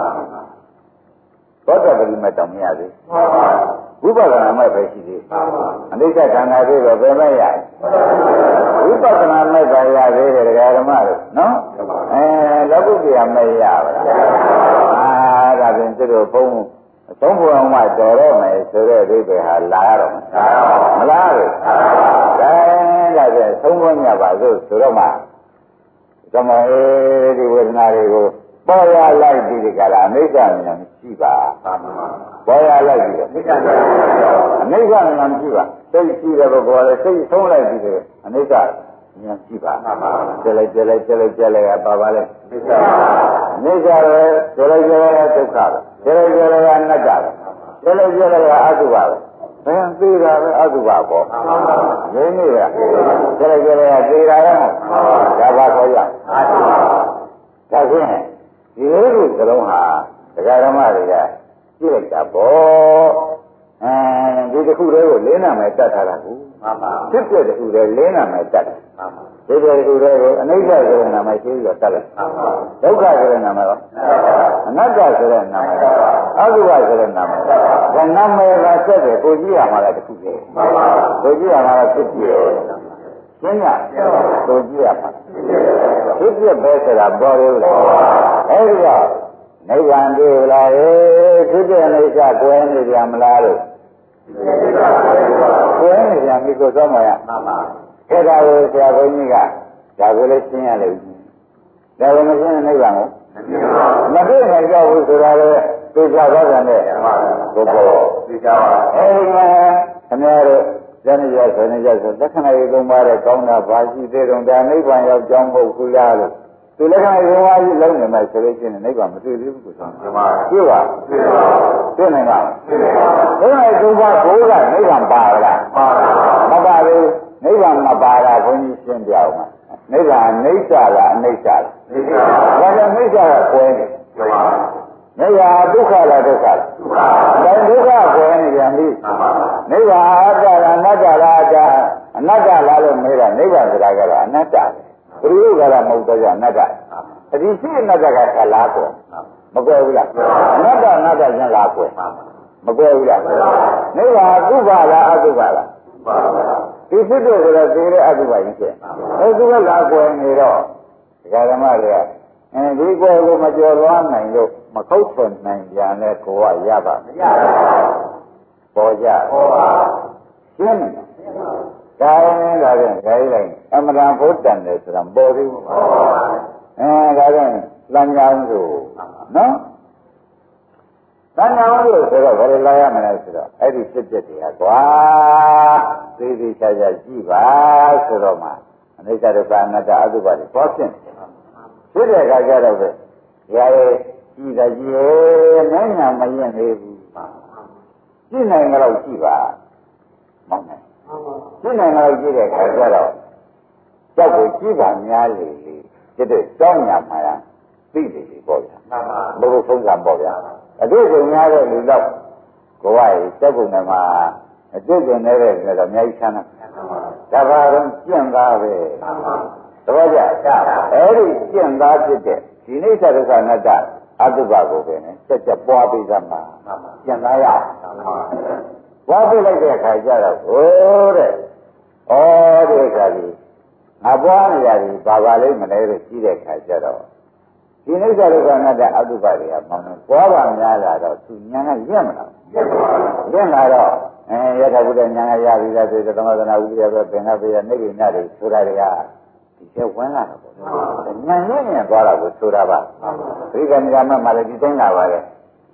သောတပတိမတောင်မရသေးဝိပဿနာမဲ့ပဲရှိသေးအနိစ္စခန္ဓာတွေတော့ဘယ်မဲ့ရဝိပဿနာမဲ့သာရသေးတယ်ဓမ္မတို့နော်လောကုတ္တရာမဲ့ရပါလားဒါဖြင့်သူတို့ဘုံသုံးဘုံမှတော်တော့မယ်ဆိုတဲ့အိဗေဟာလာရတော့မလားဘူးဒါဖြင့်သုံးဘုံညပါစို့ဆိုတော့မှသမဒီဝေဒနာတွေကိုပေါ်ရလိုက်ပြီးဒီကလာအနိစ္စဉာဏ်ရှိပါပေါ်ရလိုက်ပြီးတော့အနိစ္စဉာဏ်ရှိပါစိတ်ရှိတဲ့ပုဂ္ဂိုလ်လည်းစိတ်ဆုံးလိုက်ပြီးတော့အနိစ္စဉာဏ်ရှိပါကျလိုက်ပါပါလေအနိစ္စပဲကျလိုက်ဒုက္ခပဲကျလိုက်အနတ္တပဲကျလိုက်အတုပါပဲဘယ်သိတာပဲအတုပါပေါ့ရင်းနေရကျလိုက်သိတာလည်းဒါပါခေါ်ရဒါဖြင့်ဒီလိုလိုသလုံးဟာဒကာဓမ္မတွေကကြည့်လိုက်တာပေါ့ဒီတစ်ခုတည်းကိုလင်းနာမယ်တတ်ထားတာကူဖြစ်တဲ့တစ်ခုတည်းလင်းနာမယ်တတ်တယ်ဒီတစ်ခုတည်းကိုအနိစ္စဆိုတဲ့နာမည်ရှိပြီးတော့တတ်လိုက်ဒုက္ခဆိုတဲ့နာမည်ရောအနတ္တဆိုတဲ့နာမည်အတုပဆိုတဲ့နာမည်ဒါနာမည်ကဆက်တယ်ကိုကြည့်ရမှာလားတစ်ခုတည်းကိုကြည့်ရမှာလားဖြစ်ပြည့်ရှင်းရကိုကြည့်ရမှာဖြစ်ပြပဲဆိုတာပေါ်တယ်လို့အဲဒီတော့နိဗ္ဗာန်တွေ့လာရဲ့ဖြစ်ပြအိဋ္ဌကိုယ်နေကြမလားလို့ကိုယ်နေကြပြီကိုသောမရအဲ့ဒါကိုဆရာဘုန်းကြီးကဒါကိုလည်းရှင်းရလိမ့်မယ်ဒါကိုမရှင်းနိဗ္ဗာန်ကိုမတွေ့နိုင်တော့ဘူးဆိုတာလေသိကြပါကြတယ်ဘုရားသိကြပါအဲဒီမှာခင်ဗျားတို့ဇန်နရဆိုနေကြဆိုလက္ခဏာရေးသုံးပါးတဲ့ကောင်းတာဘာရှိသေးတုံးဒါနိဗ္ဗာန်ရောက်ကြောင်းမဟုတ်ဘူးလားလို့သူလက္ခဏာရေးသုံးပါးကြီးလုံးနေမှဆိုလို့ရှိရင်နိဗ္ဗာန်မတွေ့သေးဘူးကိုဆိုတွေ့ပါတွေ့နိုင်ပါဘူးဒါကသုံးပါးကိုကနိဗ္ဗာန်ပါလားမပါဘူးနိဗ္ဗာန်မပါတာဘုန်းကြီးရှင်းပြအောင်ပါနိဗ္ဗာန်နိစ္စလားအနိစ္စလားဒါကြောင့်နိစ္စကကွဲနေနိဗ္ဗာန်ဒုက္ခလားဒုက္ခလားဒါဒုက္ခကွဲနေပြန်ပြီနိဗ္ဗာန်အတ္တလားအနတ္တလားအနတ္တလားလို့မေးတာနိဗ္ဗာန်ဆိုတာကတော့အနတ္တဘုရုပ်ကတော့မဟုတ်တော့ကြအနတ္တအဒီရှိအနတ္တကခလားကွယ်မကွဲဘူးလားအနတ္တချင်းလားကွယ်မကွဲဘူးလားနိဗ္ဗာန်ကုဘလားအကုဘလားဒီဖြစ်တဲ့ဆိုတော့သေတဲ့အကုဘကြီးဖြစ်အဲဒီကလာကွယ်နေတော့ဒကာဓမ္မတွေကဒီကွယ်ကိုမကျော်သွားနိုင်လို့မခုတ်ထွင်နိုင်ပြန်လဲကိုကရပါမရပေါ်ကြရှင်းနေဒါရင်ဒါဖြင့်ဂိုင်းလိုက်အမရံဘုဒ္ဓံတယ်ဆိုတာပေါ်သေးဘူးဒါဖြင့်လမ်းကြောင်းဆိုနော်လမ်းကြောင်းဆိုတော့ဘယ်လိုလာရမလဲဆိုတော့အဲ့ဒီဖြစ်ဖြစ်တွေကကွာသေးသေးချာချာကြည့်ပါဆိုတော့မှအနိစ္စဒုက္ခအနတ္တအတုပါတွေပေါ်ဖြစ်ဖြစ်တဲ့အခါကျတော့ပဲရာရဲ့ကြည့်တာကြည့်ရဲ့နိုင်ညာမရင်သေးဘူးကြည့်နိုင်ကြတော့ကြည့်ပါမောင်းနိုင်ကြည့်နိုင်တော့ကြည့်တဲ့အခါကျတော့ကြောက်ကိုကြည့်ပါများလေလေတဲ့ကြောင်းညာမှာသိလေလေပေါ့ဗျာဘုရားဆုံးကပေါ့ဗျာအတွေ့အကြုံများတဲ့လူတော့ကိုယ်ကစက်ကုန်တယ်မှာအတွေ့အကြုံနေတဲ့လူတော့အများကြီးချမ်းသာဒါပါတော့ကျင့်သားပဲသဘောကျအဲ့ဒီကျင့်သားဖြစ်တဲ့ဒီနိစ္စဒုက္ခအနတ္တအတုပကိုပဲနဲ့စက်ကြပွားပြီးသမှာကျင့်သားရဝါပြလိုက်တဲ့အခါကျတော့ဟိုတဲ့ဩတဲ့အခါကြီးငါပွားနေရတယ်ဘာပါလိမ့်မလဲလို့ကြီးတဲ့အခါကျတော့ဒီနိစ္စဒုက္ခအနတ္တအတုပတွေကမောင်းနေပွားပါများလာတော့သူဉာဏ်ကရက်မလားရက်လာတော့ယထာဘုဒ္ဓဉာဏ်ကရပြီလားဆိုတော့သမထနာဥပ္ပယပဲပင်ကပေရနေကိနာတွေဆိုတာတွေကဒီကျဝင်လာတော့ဉာဏ်ရင်းသွားတာကိုဆိုတာပါပရိက္ခဏိကမမှလည်းဒီတိုင်းလာပါလေ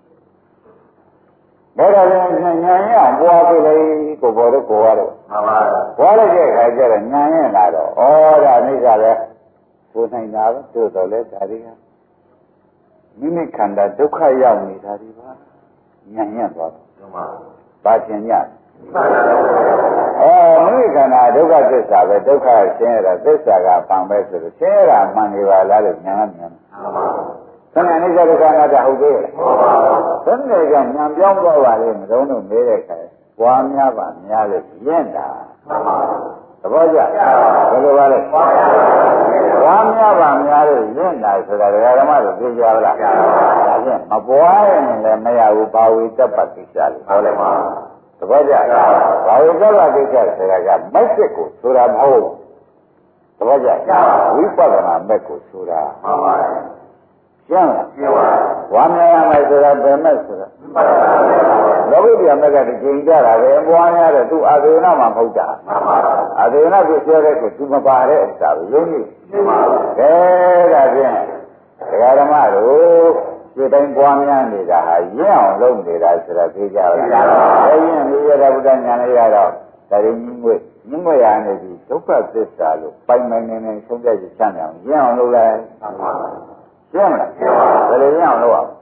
ဒါတော့ဉာဏ်ရပွားပြလိုက်ကိုပေါ်တော့ကိုရတော့ပွားလိုက်တဲ့အခါကျတော့ဉာဏ်ရလာတော့ဩဒါအိဋ္ဌပဲကိုနိုင်တာပဲတို့တော့လဲဒါတွေကမိမိခန္ဓာဒုက္ခရောက်နေတာဒီပါဉာဏ်ရသွားတော့ပါခြင်းညမိမိခန္ဓာဒုက္ခသစ္စာပဲဒုက္ခရှင်းရတာသစ္စာကပံပဲဆိုတော့ရှင်းရတာမှန်နေပါလားလို့ဉာဏ်ကမြင်ဆန္ဒနိစ္စဒုက္ခအနတ္တဟုတ်သေးရဲ့ဘယ်နဲ့ကြောင့်ဉာဏ်ပြောင်းသွားပါလဲမတုံးလို့မေးတဲ့အခါပွားများပါများလို့ရင့်တာသဘောကျဘယ်လိုပါလဲပွားများပါများလို့ရင့်တာဆိုတာဒကာဓမ္မတို့သိကြပါလားဒါဖြင့်မပွားရင်လည်းမရဘူးပါဝိတ္တပကိစ္စလို့ပြောလိုက်ပါသဘောကျပါဝိတ္တပကိစ္စဆိုတာကမက်စစ်ကိုဆိုတာမဟုတ်သဘောကျဝိပဿနာမက်ကိုဆိုတာမှန်ပါတယ်ကျမ်းဝါများရမယ်ဆိုတာဘယ်မဲ့ဆိုတာလောဘတရားမဲ့ကတကြိမ်ကြတာပဲပွားများတယ်သူအာသေနမှာမဟုတ်တာအာသေနကိုပြောတဲ့ကိုသူမပါတဲ့ဥစ္စာကိုယုံကြည်ကဲဒါဖြင့်ဒကာဓမ္မတို့ဒီတိုင်းပွားများနေတာဟာရင့်အောင်လုပ်နေတာဆိုတာသိကြပါလားဒါရင်မိရတဲ့ဘုရားညာလေးရတော့ဒါရင်းကြီးငွေညင်ငွေရနေပြီဒုက္ခသစ္စာလို့ပိုင်ပိုင်နေနေဆုံးဖြတ်ချမ်းအောင်ရင့်အောင်လုပ်လိုက်ရှင်းမလားဘယ်လိုရအောင်လုပ်အောင်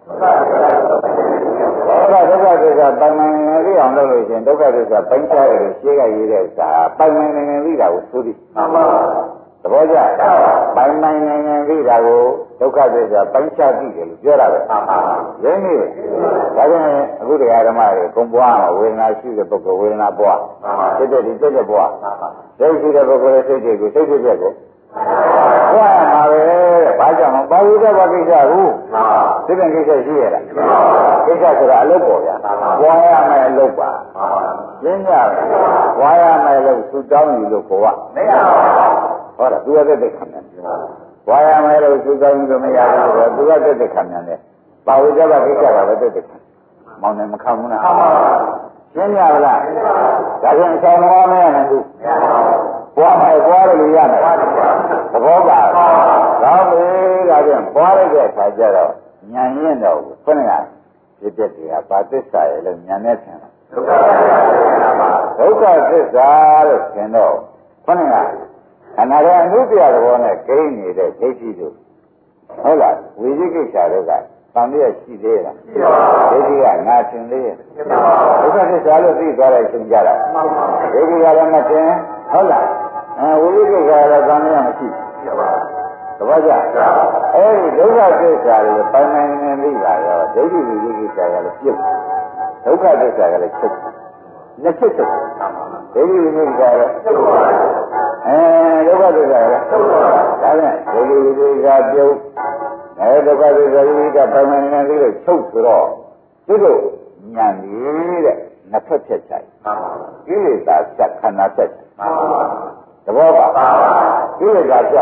ဒုက္ခသစ္စာပိုင်ပိုင်နေနေသိအောင်လုပ်လို့ရှင်ဒုက္ခသစ္စာပိုင်းခြားရလို့ရှင်းကရေးတဲ့စာပိုင်ပိုင်နေနေသိတာကိုသိပြီသဘောကျပိုင်ပိုင်နေနေသိတာကိုဒုက္ခသစ္စာပိုင်းခြားသိတယ်လို့ပြောတာပဲရင်းနေဒါကြောင့်အခုတရားဓမ္မတွေကုံပွားဝေဒနာရှိတဲ့ပုဂ္ဂိုလ်ဝေဒနာပွားစိတ်တည်းပွားစိတ်ရှိတဲ့ပုဂ္ဂိုလ်ရဲ့စိတ်တွေကိုစိတ်ဖြစ်ကိုဘွားမှာပဲဘာကြောင့်ပါဝိဒ္ဓဘာကိစ္စဘူးဒီပြန်ကိစ္စရှိရတာကိစ္စဆိုတာအလုပ်ပေါ်ဗျာဘွားရမယ်အလုပ်ပါရင်းကြဘွားရမယ်လို့သူတောင်းယူလို့ခေါ်ကမရဘူးဟောတာသူရတဲ့ခံတယ်ဘွားရမယ်လို့သူတောင်းယူလို့မရဘူးဆိုတော့သူရတဲ့ခံတယ်ပါဝိဒ္ဓဘာကိစ္စကပဲတဲ့ခံမောင်းနေမခံဘူးလားရှင်းရလားဒါဖြင့်အဆောင်တော်မရနိုင်ဘူးပွားမယ်ပွားလို့ရမယ်သဘောပါကောင်းပြီဒါဖြင့်ပွားလိုက်တဲ့အခါကျတော့ဉာဏ်ရင့်တော့ခုနကဖြစ်တဲ့တရားပါသစ္စာရဲ့လို့ဉာဏ်နဲ့ထင်တယ်ဒုက္ခသစ္စာလို့ထင်တော့ခုနကခန္ဓာရဲ့အနုတ္တရသဘောနဲ့ဂိမ်းနေတဲ့ဒိဋ္ဌိတို့ဟုတ်လားဝိသိကိစ္စတို့ကတန်ရရှိသေးလားရှိပါဘူးဒိဋ္ဌိကငါထင်သေးရဲ့ရှိပါဘူးဒုက္ခသစ္စာလို့သိသွားလိုက်သင်ကြတာမှန်ပါဘူးဒိဋ္ဌိကလည်းမထင်ဟုတ်လားဝိသိကိစ္စလည်းတန်ရမရှိသဘောကျအဲဒီဒုက္ခသစ္စာတွေပိုင်ပိုင်နေပြီလားရောဒိဋ္ဌိဝိသိကိစ္စကလည်းပြုတ်ဒုက္ခသစ္စာကလည်းချုပ်နှစ်ချက်ချုပ်ဒိဋ္ဌိဝိသိကိစ္စကလည်းချုပ်ဒုက္ခသစ္စာကလည်းချုပ်ဒါနဲ့ဒိဋ္ဌိဝိသိကိစ္စပြုတ်ဒုက္ခသစ္စာဝိသိကိစ္စပိုင်ပိုင်နေပြီလို့ချုပ်ဆိုတော့သူတို့ညံပြီးတဲ့နှစ်ဖက်ဖြတ်ချိုက်ကိလေသာဖြတ်ခန္ဓာဖြတ်သဘောပါကိလေသာဖြတ်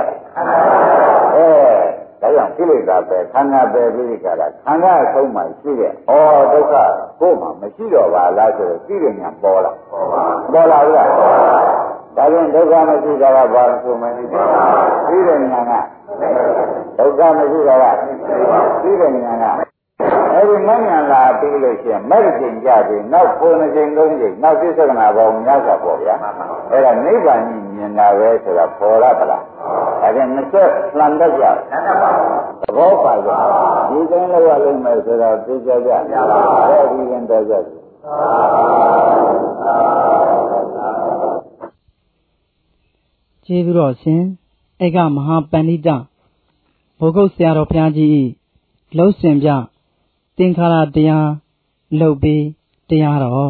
ဒါကြောင့်ကိလေသာပဲခန္ဓာပဲပြီးကြတာခန္ဓာအဆုံးမှရှိတဲ့ဩဒုက္ခကိုယ်မှမရှိတော့ပါလားဆိုတော့သိရညာပေါ်လာဘူးလားဒါကြောင့်ဒုက္ခမရှိတာကဘာလို့ဆိုမလဲသိရညာကဒုက္ခမရှိတာကသိရညာကအဲဒီမဉဏ်လာပြီးလို့ရှိရင်မဲ့ချိန်ကြပြီနောက်ပုံချိန်သုံးချိန်နောက်သိက္ခာပေါင်းများစွာပေါ့ဗျာအဲ့ဒါနိဗ္ဗာန်ကြီးမြင်တာပဲဆိုတာပေါ်ရပါလားဒါပြန်နှစ်ချက်လှန်တတ်ကြသဘောပါကြဒီတိုင်းလောက်ရလိမ့်မယ်ဆိုတော့သိကြကြအဲဒီရင်တော်ကြကျေးဇူးတော်ရှင်ဧကမဟာပဏိတမိုးကုတ်ဆရာတော်ဘုရားကြီး၏လှုပ်ရှင်ပြသင်္ခါရတရားလှုပ်ပြီးတရားတော်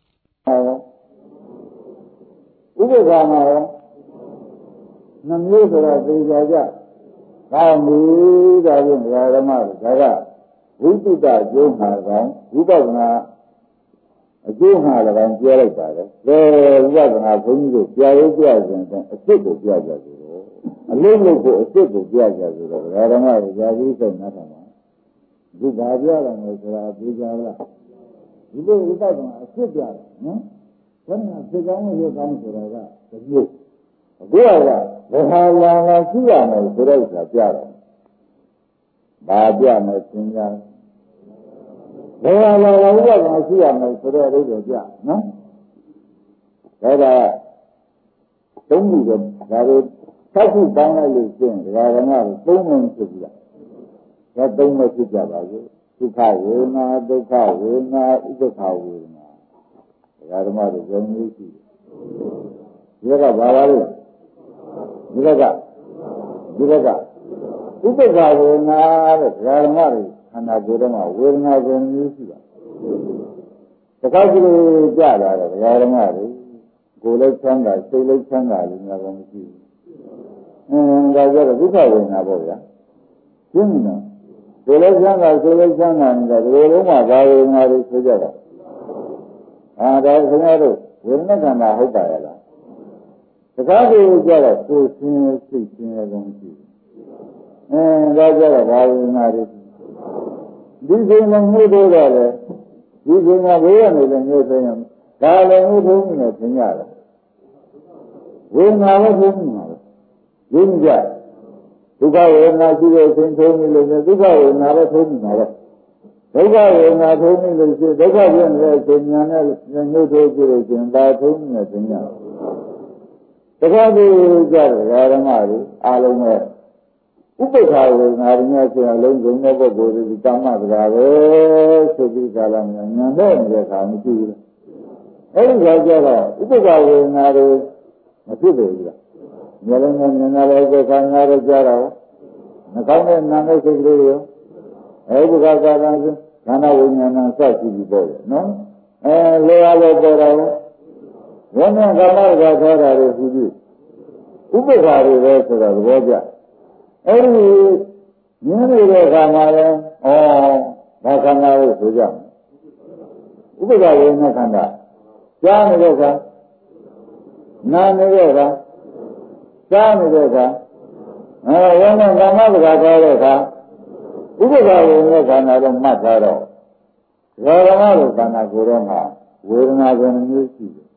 ဥပ္ပဒါမှာနှမျိုးဆိုတော့သိကြကြဒါမျိုးဒါဖြင့်ဓမ္မဒါကဝိတုဒ္ဒအကျိုးမှာကောင်ဝိပဿနာအကျိုးမှာလည်းပြောလိုက်ပါလေဝိပဿနာဘုန်းကြီးတို့ပြရုပ်ပြစဉ်အစ်စ်ကိုပြကြဆိုတော့အလုံးလုံးကိုအစ်စ်ကိုပြကြဆိုတော့ဓမ္မတွေကြာပြီးစိတ်နားတယ်ဒီဘာပြရမလဲဆိုတာသိကြလားဒီလိုဝိပဿနာအစ်စ်ပြတယ်နော်ဘယ်မှာသိကောင်းလို့ကောင်းဆိုတာကဒီလိုအခုကဘယ်ဟာလာရှိရမယ်ဆိုတော့ပြတယ်ဘာပြမယ်သင်ကြားဘယ်ဟာလာဝိပဿနာရှိရမယ်ဆိုတော့ဒီလိုပြနော်ဒါကသုံးခုတော့ဒါတွေသတ်ခုပေါင်းလိုက်လို့ရှင်းဒကာဓမ္မတွေသုံးလုံးဖြစ်ပြီလားဒါသုံးလုံးဖြစ်ကြပါစို့ဒုက္ခဝေဒနာဒုက္ခဝေဒနာဥပ္ပခဝေဒနာဒကာဓမ္မတွေဇုံလေးရှိတယ်ဒီကဘာပါလဲဒီကဥပ္ပခဝေဒနာတဲ့ဒကာဓမ္မတွေခန္ဓာကိုယ်ထဲမှာဝေဒနာဇုံလေးရှိတာတခါကြည့်ကြလာတယ်ဒကာဓမ္မတွေကိုယ်လည်းချမ်းသာစိတ်လည်းချမ်းသာလို့များကောမရှိဘူးဒါကြတော့ဒုက္ခဝေဒနာပေါ့ဗျာရှင်းမလားကိုယ်လည်းချမ်းသာစိတ်လည်းချမ်းသာနေတာဒီလိုလုံးမှာဘာဝေဒနာတွေဆိုကြတာဒါခင်ဗျားတို့ဝေဒနာခန္ဓာဟုတ်ပါရဲ့လားတခါတည်းကြတော့ကိုယ်ရှင်းစိတ်ရှင်းရကောင်းရှိဒါကြတော့ဘာဝေဒနာတွေဒီစိတ်နဲ့မှုတို့တော့လေဒီစိတ်ကဘေးရနေလည်းမျိုးသိရင်ဒါလည်းမှုထုံးနေသင်ရတယ်ဝေဒနာလည်းထုံးနေတယ်ရင်းကြဒုက္ခဝေဒနာရှိတဲ့အချိန်ထုံးနေလို့ဒုက္ခဝေဒနာလည်းထုံးနေတာပဲဒုက္ခဝေဒနာထုံးနေလို့ရှိဒုက္ခပြည့်နေတဲ့အချိန်ညာနဲ့နှုတ်ထိုးကြည့်လို့ရှင်ဒါထုံးနေသင်ရတယ်တခါတည်းကြတယ်ဓမ္မတွေအားလုံးနဲ့ဥပ္ပခာဝေဒနာတွေနဲ့ဆိုရင်လုံးစုံတဲ့ပုဂ္ဂိုလ်တွေကာမတရားပဲဆိုပြီးကာလမှာညာတဲ့နေတဲ့အခါမရှိဘူးလားအဲဒီကကြတော့ဥပ္ပခာဝေဒနာတွေမဖြစ်သေးဘူးလားမျက်လုံးနဲ့မြင်ရတဲ့ဥပ္ပခာငါတို့ကြားတော့နှာခေါင်းနဲ့နားနဲ့စိတ်ကလေးရောဥပ္ပခာကာလဆိုခန္ဓာဝိညာဏစရှိပြီးပေါ့နော်လေရလို့ပေါ်တော့ဝိညာဉ်ကာမကထားတာတွေရှိပြီးဥပ္ပခာတွေပဲဆိုတော့သဘောကျအဲ့ဒီမြင်နေတဲ့အခါမှာလည်းဘာခန္ဓာလို့ဆိုကြမယ်ဥပ္ပခာဝေဒနာခန္ဓာကြားနေတဲ့အခါနားနေတဲ့အခါကြားနေတဲ့အခါဝိညာဉ်ကာမကထားတဲ့အခါဥပ္ပခာဝေဒနာခန္ဓာတော့မှတ်ထားတော့ဝေဒနာလို့ခန္ဓာကိုယ်တော့မှာဝေဒနာကိုမျိုးရှိတယ်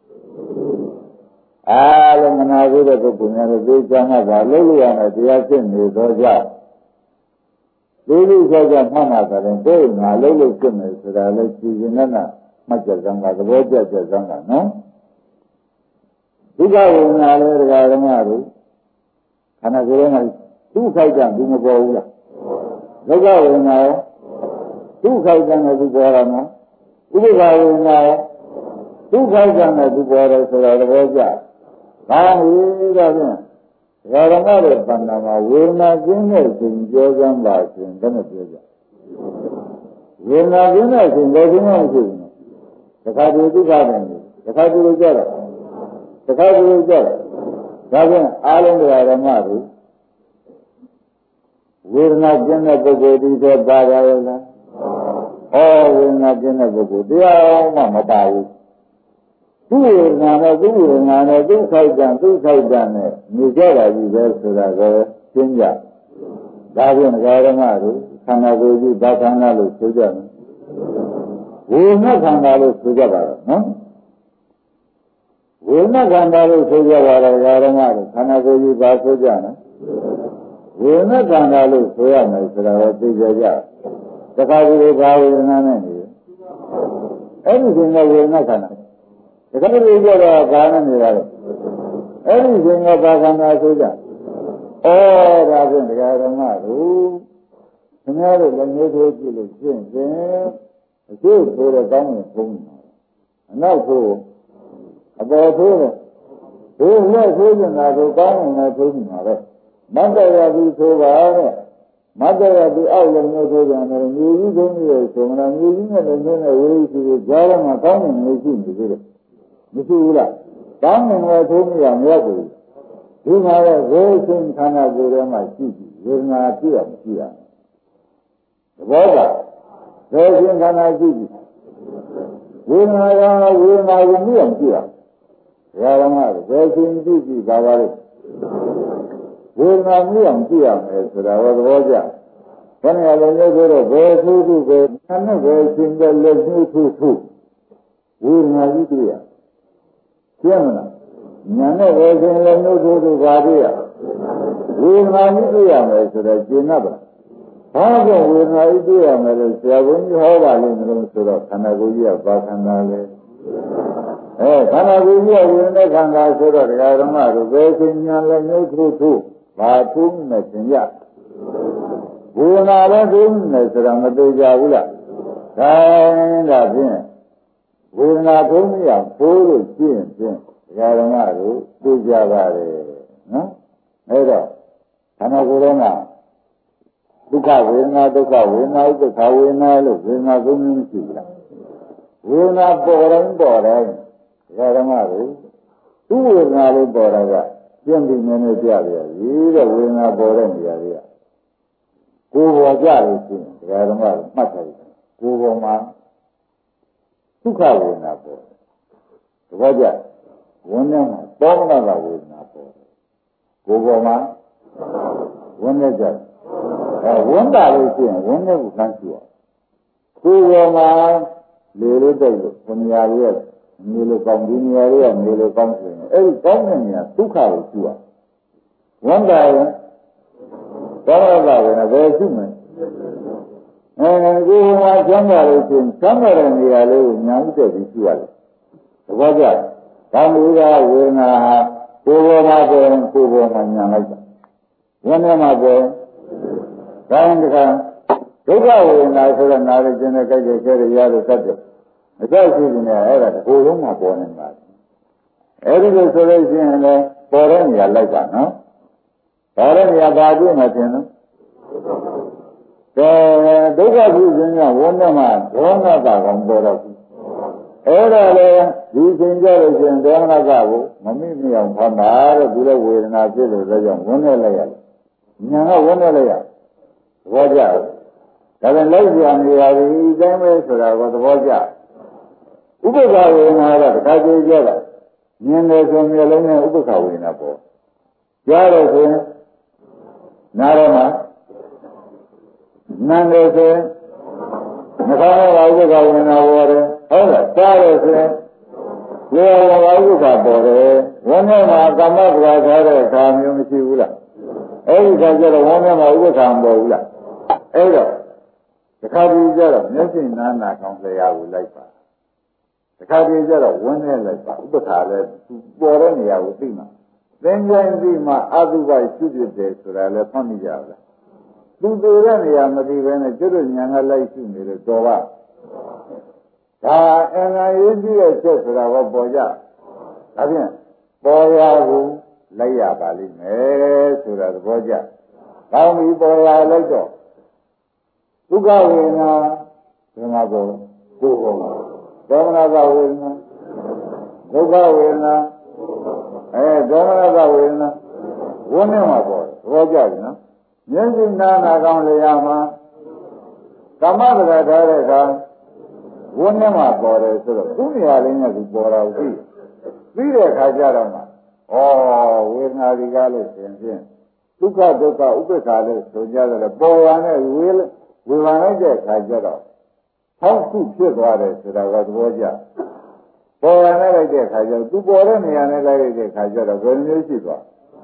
အားလုံးမနာဘူးတဲ့ပုဂ္ဂိုလ်များတို့သိချမ်းသာလှုပ်လို့ရမယ်တရားဖြစ်နေတော့ကြောင့်ဒီလိုဆိုကြမှတ်မှာဆိုရင်ကိုယ်ငါလှုပ်လို့ဖြစ်မယ်ဆိုတာလည်းကြည်ရင်နဲ့မှတ်ကြစမ်းတာသဘောကျစမ်းတာနော်ဒုက္ခဝေဒနာလည်းတရားဓမ္မတို့ခန္ဓာကိုယ်ကသူ့ခိုက်ကြဘူးမပေါ်ဘူးလားဒုက္ခဝေဒနာရောသူ့ခိုက်ကြတယ်သူပေါ်တာနော်ဥပ္ပခာဝေဒနာရောသူ့ခိုက်ကြတယ်သူပေါ်တယ်ဆိုတာသဘောကျဘာလို့လဲဖြင့်ဒါကမှလည်းပန္နာမှာဝေဒနာကျင်းတဲ့ချိန်ပြောစမ်းပါရှင်ဘယ်နဲ့ပြောကြဝေဒနာကျင်းတဲ့ချိန်ဘယ်ချိန်မှမရှိဘူးတခါတည်းဒုက္ခတယ်တခါတည်းကြတော့တခါတည်းကြတော့ဒါဖြင့်အားလုံးတရားဓမ္မတွေဝေဒနာကျင်းတဲ့ပုဂ္ဂိုလ်ဒီတော့ပါပါရဲ့လားဝေဒနာကျင်းတဲ့ပုဂ္ဂိုလ်တရားမှမပါဘူးသူ့ဝေဒနာနဲ့သူ့ဝေဒနာနဲ့သူ့ခိုက်တန်နဲ့နေကြတာကြီးပဲဆိုတာကိုရှင်းကြဒါဖြင့်တရားဓမ္မတွေခန္ဓာကိုယ်ကြီးဘာခန္ဓာလို့ဆိုကြတယ်ဝေဒနာခန္ဓာလို့ဆိုကြပါတော့နော်ဝေဒနာခန္ဓာလို့ဆိုကြပါတော့တရားဓမ္မတွေခန္ဓာကိုယ်ကြီးဘာဆိုကြလဲဝေဒနာခန္ဓာလို့ဆိုရမယ်ဆိုတာကိုသိကြကြတခါတည်းဘာဝေဒနာနဲ့နေအဲ့ဒီချိန်ကဝေဒနာခန္ဓာတခါတည်းကြတော့ဘာနဲ့နေရလဲအဲ့ဒီချိန်ကဘာခန္ဓာဆိုကြဒါဖြင့်တရားဓမ္မတို့ခင်ဗျားတို့လည်းမျိုးသေးကြည့်လို့ရှင်းရင်အကျိုးဆိုတော့ကောင်းရင်ဘုံတယ်အနောက်ဆိုအပေါ်ဆိုတော့ဒီလက်ဆိုနေတာကိုကောင်းရင်လည်းဘုံမှာပဲမတ္တရာတိဆိုပါတဲ့မတ္တရာတိအောက်လည်းမျိုးဆိုကြတယ်မြေကြီးဘုံကြီးဆိုမှလည်းမြေကြီးနဲ့လည်းမျိုးနဲ့ဝေးရှိပြီးကြားထဲမှာကောင်းရင်လည်းရှိနေသေးတယ်မရှိဘူးလားကောင်းရင်လည်းဘုံကြီးအောင်ရောက်ပြီဒီမှာလည်းဝေရှင်ခန္ဓာကိုယ်ထဲမှာရှိပြီးဝေဒနာပြည့်အောင်ရှိရသဘောကဝေရှင်ခန္ဓာရှိပြီးဝေဒနာကဝေဒနာကိုမြည့်အောင်ရှိရဘုရားဓမ္မဝေရှင်ကြည့်ပြီးပါပါလေဝေဒနာမြည့်အောင်ရှိရမယ်ဆိုတာသဘောကျဘယ်နဲ့လည်းမျိုးဆိုတော့ဘယ်သူသူပဲဆန်းနဲ့ဝေရှင်တဲ့လက်မျိုးသူသူဝေဒနာကြီးတွေ့ရရှင်းမလားညာနဲ့ဝေရှင်လည်းမျိုးသူသူပါတွေ့ရဝေဒနာကြီးတွေ့ရမယ်ဆိုတော့ရှင်းတတ်ပါဘာကြောင့်ဝေဒနာကြီးတွေ့ရမယ်လို့ဆရာဘုန်းကြီးဟောပါလိမ့်မလို့ဆိုတော့ခန္ဓာကိုယ်ကြီးကဘာခန္ဓာလဲခန္ဓာကိုယ်ကြီးကဝေဒနာခန္ဓာဆိုတော့တရားဓမ္မတို့ပဲရှင်ညာလည်းမျိုးသူသူဘာထုံးနဲ့သင်ရဝေဒနာလည်းထုံးနဲ့ဆိုတာမသိကြဘူးလားဒါဖြင့်ဝေဒနာထုံးရဖိုးလို့ရှင်းဖြင့်တရားဓမ္မတို့သိကြပါတယ်နော်အဲ့တော့ခန္ဓာကိုယ်ထဲမှာဒုက္ခဝေဒနာဒုက္ခဝေဒနာဥပ္ပခာဝေဒနာလို့ဝေဒနာသုံးမျိုးရှိလားဝေဒနာပေါ်တိုင်းတရားဓမ္မတို့သူ့ဝေဒနာလေးပေါ်တာကပြင်းပြီးနည်းနည်းကြပြရပြီတဲ့ဝေဒနာပေါ်တဲ့နေရာလေးကကိုယ်ပေါ်ကြလို့ရှိရင်တရားဓမ္မတို့မှတ်ထားတယ်ကိုယ်ပေါ်မှာဒုက္ခဝေဒနာပေါ်တယ်သဘောကျဝိညာဉ်မှာတောမနာဝေဒနာပေါ်တယ်ကိုယ်ပေါ်မှာဝိညာဉ်ကြဝန်တာလို့ရှိရင်ဝန်နဲ့ကိုကန်းရှိရကိုယ်ပေါ်မှာလေလို့တိုက်လို့ဘုံညာရဲ့မြေလိုကောင်းဒီနေရာလေးကမြေလိုကောင်းဆိုရင်အဲ့ဒီကောင်းတဲ့နေရာဒုက္ခကိုရှိရဝန်တာရင်သောတာပန်ကဘယ်ရှိမလဲကိုယ်မှာကျမ်းစာလို့ရှိရင်ကျမ်းစာတဲ့နေရာလေးကိုညာဥတက်ပြီးရှိရတယ်သဘောကျကာမုဒဝေဒနာကိုယ်ပေါ်မှာဆိုရင်ကိုယ်ပေါ်မှာညာလိုက်တာဝန်ထဲမှာဆိုဒါရင်တခါဒုက္ခဝေဒနာဆိုတော့နာရခြင်းနဲ့ကြိုက်တဲ့ဆဲရရလို့တတ်တယ်အကြောက်ရှိနေအဲ့ဒါကိုယ်လုံးမှာပေါ်နေမှာအဲ့ဒီလိုဆိုလို့ရှိရင်လည်းပေါ်တဲ့နေရာလိုက်ပါနော်ပေါ်တဲ့နေရာဘာတွေ့မှထင်လို့ဒုက္ခဖြစ်ခြင်းကဝန်းထဲမှာဒေါမနတာကောင်ပေါ်တော့ဘူးအဲ့ဒါလေဒီချိန်ကြလို့ရှိရင်ဒေါမနတာကိုမမိမအောင်ဖမ်းပါတဲ့ဒီလိုဝေဒနာဖြစ်လို့လည်းကြောင့်ဝန်းထဲလိုက်ရတယ်ညာကဝန်းထဲလိုက်ရသဘောကျဒါပြန်လိုက်ကြနေရပြီအတိုင်းပဲဆိုတာကိုသဘောကျဥပ္ပခာဝေဒနာကတခါကြည့်ကြတာမြင်တယ်ဆိုမျိုးလုံးနဲ့ဥပ္ပခာဝေဒနာပေါ်ကြားတယ်ဆိုရင်နားထဲမှာနံတယ်ဆိုရင်နှာခေါင်းကဥပ္ပခာဝေဒနာပေါ်တယ်ဟုတ်လားကြားတယ်ဆိုရင်လေဝါဥပ္ပခာပေါ်တယ်ဝန်းထဲမှာကာမပရာထားတဲ့အခါမျိုးမရှိဘူးလားအဲ့ဒီခါကျတော့ဝန်းထဲမှာဥပ္ပခာမပေါ်ဘူးလားအဲ့တော့တခါတည်းကျတော့မျက်စိနာနာကောင်းတရားကိုလိုက်ပါတခါတည်းကျတော့ဝန်းထဲလိုက်ပါဥပ္ပခါလည်းပေါ်တဲ့နေရာကိုသိမှာသင်္ကြန်သိမှအတုပရှိဖြစ်တယ်ဆိုတာလည်းဖတ်မိကြလားသူသိတဲ့နေရာမသိဘဲနဲ့ကျွတ်ဉာဏ်ကလိုက်ရှိနေလို့တော်ပါဒါအင်္ဂါရေးကြည့်ရဲ့ချက်ဆိုတာကပေါ်ကြဒါဖြင့်ပေါ်ရာကိုလိုက်ရပါလိမ့်မယ်ဆိုတာသဘောကျကောင်းပြီပေါ်ရလိုက်တော့ဒုက္ခဝေဒနာဒီမှာကိုယ်ဟောဒေါမနကဝေဒနာဒုက္ခဝေဒနာဒေါမနကဝေဒနာဝန်းနေမှာပေါ်သဘောကျပြီနော်မျက်စိနာနာကောင်းလျာမှာကမ္မပဒထားတဲ့အခါဝန်းနေမှာပေါ်တယ်ဆိုတော့သူ့နေရာလေးနဲ့သူပေါ်တာကိုပြီးတဲ့အခါကျတော့မှဝေဒနာဒီကားလို့ရှင်ဖြင့်ဒုက္ခဒုက္ခဥပ္ပခါလို့ဆိုကြတယ်ပေါ်ရတဲ့ဝေဘာလိုက်တဲ့အခါကျတော့ဟောက်ခုဖြစ်သွားတယ်ဆိုတာကသဘောကျပေါ်ရလိုက်တဲ့အခါကျတော့သူပေါ်တဲ့နေရာနဲ့လိုက်တဲ့အခါကျတော့ဘယ်လိုမျိုးရှိသွား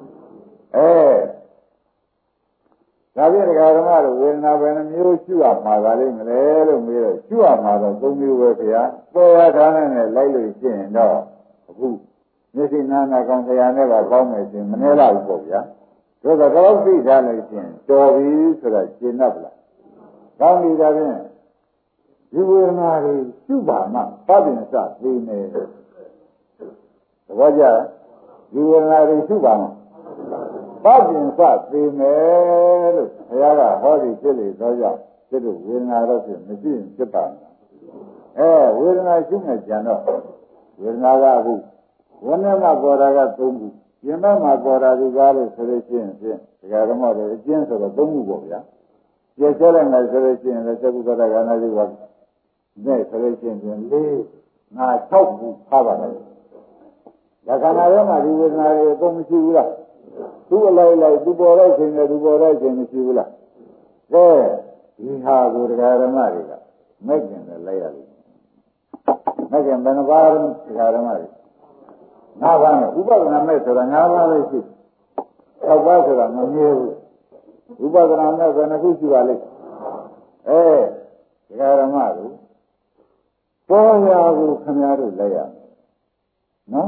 ဒါဖြင့်ဒကာဓမ္မတို့ဝေဒနာပဲနှမျိုးရှုရမှာပါလိမ့်မလဲလို့မေးတော့ရှုရမှာတော့၃မျိုးပဲခင်ဗျာပေါ်ရထားနဲ့လိုက်လို့ရှိရင်တော့အခုမျက်စိနာနာကောင်းတရားနဲ့ပါကောင်းမယ်ရှင်မနှဲလာဘူးပေါ့ဗျာတို့ကတော့သိထားလို့ရှိရင်တော်ပြီဆိုတာရှင်း납လားကောင်းပြီဒါဖြင့်ဒီဝေဒနာတွေရှုပါမှပဋိဉ္စသိနေတယ်သဘောကျဒီဝေဒနာတွေရှုပါမှပဋိဉ္စသိမယ်လို့ဘုရားကဟောဒီဖြစ်လေသောကြောင့်ဒီလိုဝေဒနာတော့ဖြစ်မရှိရင်ဖြစ်ပါမယ်ဝေဒနာရှုနေကြတော့ဝေဒနာကအခုဝန်းထဲမှာပေါ်တာက၃ခုပြင်ဘက်မှာပေါ်တာဒီကားလို့ဆိုလို့ရှိရင်ဖြင့်ဒကာဓမ္မတွေအကျဉ်းဆိုတော့၃ခုပေါ့ဗျာကျေချဲလိုက်မယ်ဆိုလို့ရှိရင်လည်းသက္ကုပ္ပဒကနာတိဝါနဲ့ဆိုလို့ရှိရင်4 5 6ခုထားပါမယ်ဒါခန္ဓာထဲမှာဒီဝေဒနာတွေအကုန်မရှိဘူးလားသူ့အလိုက်လိုက်သူပေါ်တဲ့ချိန်နဲ့သူပေါ်တဲ့ချိန်မရှိဘူးလားကဲဒီဟာကိုဒကာဓမ္မတွေကမဲ့ကျင်တယ်လိုက်ရလိမ့်မယ်မဲ့ကျင်ဘယ်နှပါးဒကာဓမ္မတွေ၅ပါးနဲ့ဥပဒနာမဲ့ဆိုတာ၅ပါးပဲရှိ၆ပါးဆိုတာမမြဲဘူးဥပဒနာမဲ့ဘယ်နှခုရှိပါလိမ့်ဒကာဓမ္မတို့ပေါ်ရာကိုခင်ဗျားတို့လိုက်ရမယ်နော်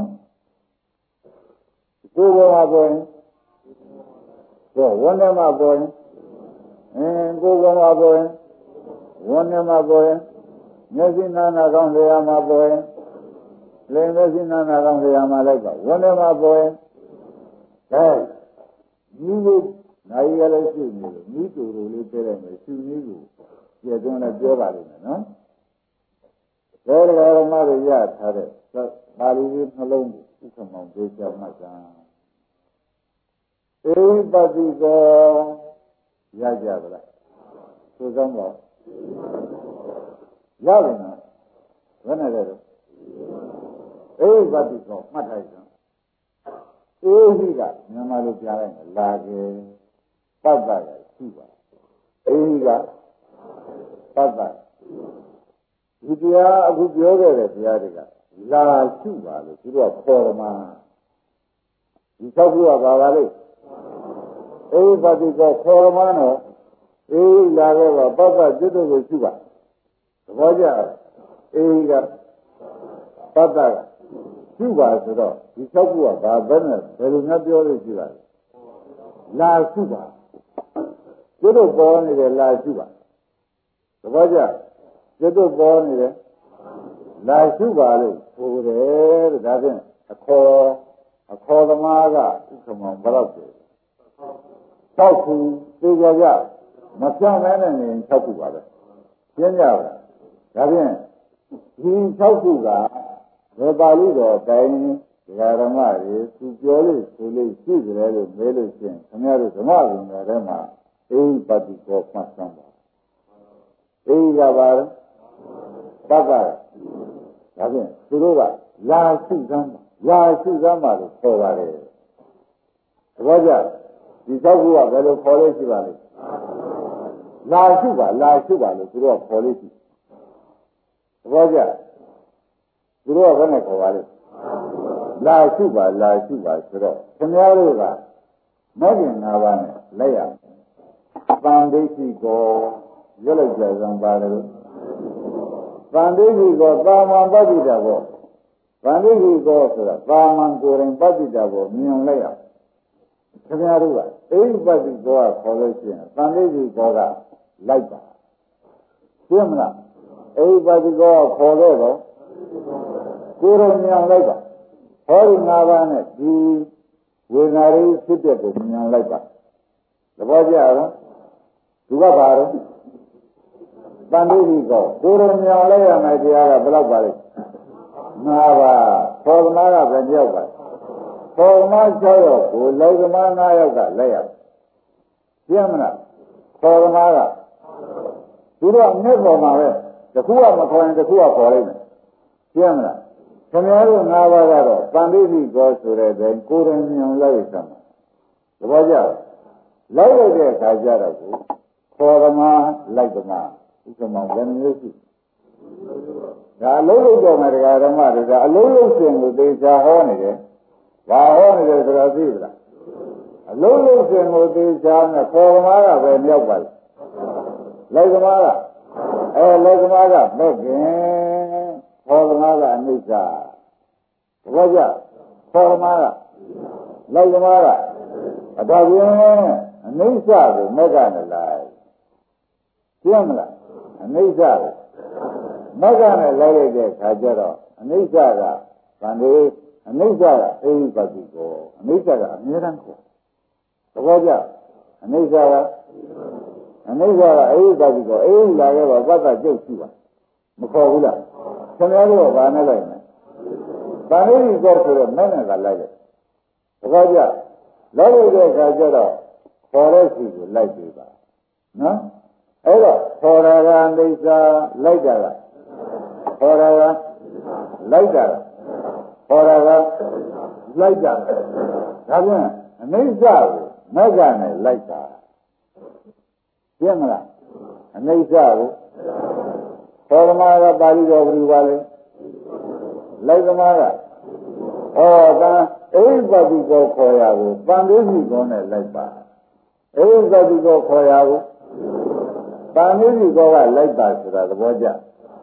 ကိုယ်ပေါ်မှာပေါ်ရင်ဝန်းထဲမှာပေါ်ရင်ကိုယ်ပေါ်မှာပေါ်ရင်ဝန်းထဲမှာပေါ်ရင်မျက်စိနာနာကောင်းတရားမှာပေါ်ရင်လင်မျက်စိနာနာကောင်းတရားမှာလိုက်ပါဝန်းထဲမှာပေါ်ရင်ဒီလိုနိုင်ရလို့ရှိနေလို့မိတူတို့လေးပြလိုက်မယ်ရှင်ကြီးကိုကျေသွန်းလည်းပြောပါလိမ့်မယ်နော်ဒါဓမ္မတွေရထားတဲ့ပါဠိလေးနှလုံးကိုဥက္ကမောင်ပေးချမှတ်တာဧပတိကောရကြပါလားသို့သောပါရတယ်နော်ဘယ်နဲ့လဲတော့ဧပတိကောမှတ်ထားကြဧဟိကမြန်မာလိုကြားလိုက်မယ်လာကေပတ္တရရှိပါဧဟိကပတ္တဒီတရားအခုပြောခဲ့တဲ့တရားတွေကလာရှိပါလို့သူတို့ကခေါ်တယ်မှာဒီ၆ခုကပါပါလိမ့်ဧပတိကောခေါ်မှန်းတော့လာခဲ့ပါပတ္တကျွတ်တို့ကိုရှိပါသဘောကျဧကပတ္တကရှိပါဆိုတော့ဒီ၆ခုကဘာပဲနဲ့ဘယ်လိုများပြောလို့ရှိပါလဲလာရှိပါကျွတ်တို့ပေါ်နေတယ်လာရှိပါသဘောကျကျွတ်တို့ပေါ်နေတယ်လာရှိပါလို့ဆိုတယ်တဲ့ဒါဖြင့်အခေါ်သမားကဥက္ကမောင်ဘယ်တော့ဆို၆ခုသိကြကြမပြတ်မဲနဲ့နေ6ခုပါပဲရှင်းကြပါလားဒါဖြင့်ဒီ6ခုကဘယ်ပါဠိတော်တိုင်းဒကာဓမ္မတွေသူပြောလို့ဆိုလို့ရှိကြတယ်လို့မဲလို့ရှိရင်ခင်ဗျားတို့ဓမ္မဘုံတွေထဲမှာအိပတိကောမှတ်စမ်းပါအိကပါတော့ပတ္တဒါဖြင့်သူတို့ကလာစုစမ်းပါလို့ခေါ်ပါတယ်သဘောကျဒီ၆ခုကဘယ်လိုခေါ်လို့ရှိပါလဲလာစုပါလို့သူတို့ကခေါ်လို့ရှိသဘောကျသူတို့ကဘယ်နဲ့ခေါ်ပါလဲလာစုပါဆိုတော့ခင်ဗျားတို့ကမဲ့ခင်၅ပါးနဲ့လက်ရပန္ဒိတိကောရွတ်လိုက်ကြစမ်းပါတယ်လို့ပန္ဒိတိကောသာမန်ပဋိဒါဘောပန္ဒိတိကောဆိုတာသာမန်ကိုယ်ရင်ပဋိဒါဘောမြင်လိုက်ရခင်ဗျားတို့ကအိပတိကောကခေါ်လို့ရှိရင်ပန္ဒိတိကောကလိုက်ပါသိမလားအိပတိကောကခေါ်တော့ကိုယ်ရင်မြင်လိုက်ပါဟောဒီ၅ပါးနဲ့ဒီဝေဒနာတွေဖြစ်တဲ့ကိုမြင်လိုက်ပါသဘောကျလားသူကဘာလို့တန်တိကြီးကောကိုယ်တော်မြင်လိုက်ရမယ်တရားကဘယ်လောက်ပါလဲ5ပါးသောသမားကပဲပြောက်ပါသောသမား6ယောက်ကိုလောကမား9ယောက်ကလက်ရပြမလားသောသမားကသူတို့အမြတ်ပေါ်မှာပဲတခုကမခေါ်ရင်တခုကခေါ်လိုက်မယ်ပြမလားခင်ဗျားတို့5ပါးကတော့တန်တိကြီးကောဆိုတဲ့တိုင်ကိုယ်တော်မြင်လိုက်ရမှာသဘောကျလိုက်လိုက်တဲ့အခါကျတော့ကိုခေါ်သမားလိုက်သမားဥက္ကမောင်ဘယ်လိုရှိဒါအလုံးလုံးတော်မှာတရားဓမ္မတွေကအလုံးလုံးစင်ကိုသေချာဟောနေတယ်ဘာဟောနေတယ်ဆိုတော့သိသလားအလုံးလုံးစင်ကိုသေချာနဲ့ခေါ်သမားကပဲမြောက်ပါလေလိုက်သမားကလိုက်သမားကမဲ့ခင်ခေါ်သမားကအနိစ္စသဘောကျခေါ်သမားကလိုက်သမားကအတော်ပြင်းအနိစ္စကိုမဲ့ကနေလိုက်ပြမလားအနိစ္စကိုမက္ခနဲ့လိုက်လိုက်တဲ့ခါကျတော့အနိစ္စကဗန္ဒီအနိစ္စကအိဟိပတိကိုအနိစ္စကအမြဲတမ်းကိုသဘောကျအနိစ္စကအိဟိပတိကိုအိဟိလာခဲ့ပါဘတ်ကကျုပ်ရှိပါမခေါ်ဘူးလားခင်ဗျားတို့ကဘာနဲ့လိုက်လဲဗန္ဒီကောဆိုတော့မဲ့နဲ့ကလိုက်တယ်သဘောကျလိုက်လိုက်တဲ့ခါကျတော့ခေါ်တဲ့စီကိုလိုက်ပြီပါနော်အဲ့တော့ခေါ်တာကအနိစ္စလိုက်တာကခေါ်တာကလိုက်တာခေါ်တာကလိုက်တာဒါပြန်အနိစ္စကိုမက္ခနဲ့လိုက်တာပြည့်မလားအနိစ္စကိုခေါ်သမားကပါဠိတော်ဘယ်လိုပါလဲလိုက်သမားကဒါအိပတိကိုခေါ်ရကိုပန္တိစီကောနဲ့လိုက်ပါအိပတိကိုခေါ်ရကိုပန္တိစီကောကလိုက်ပါဆိုတာသဘောကျ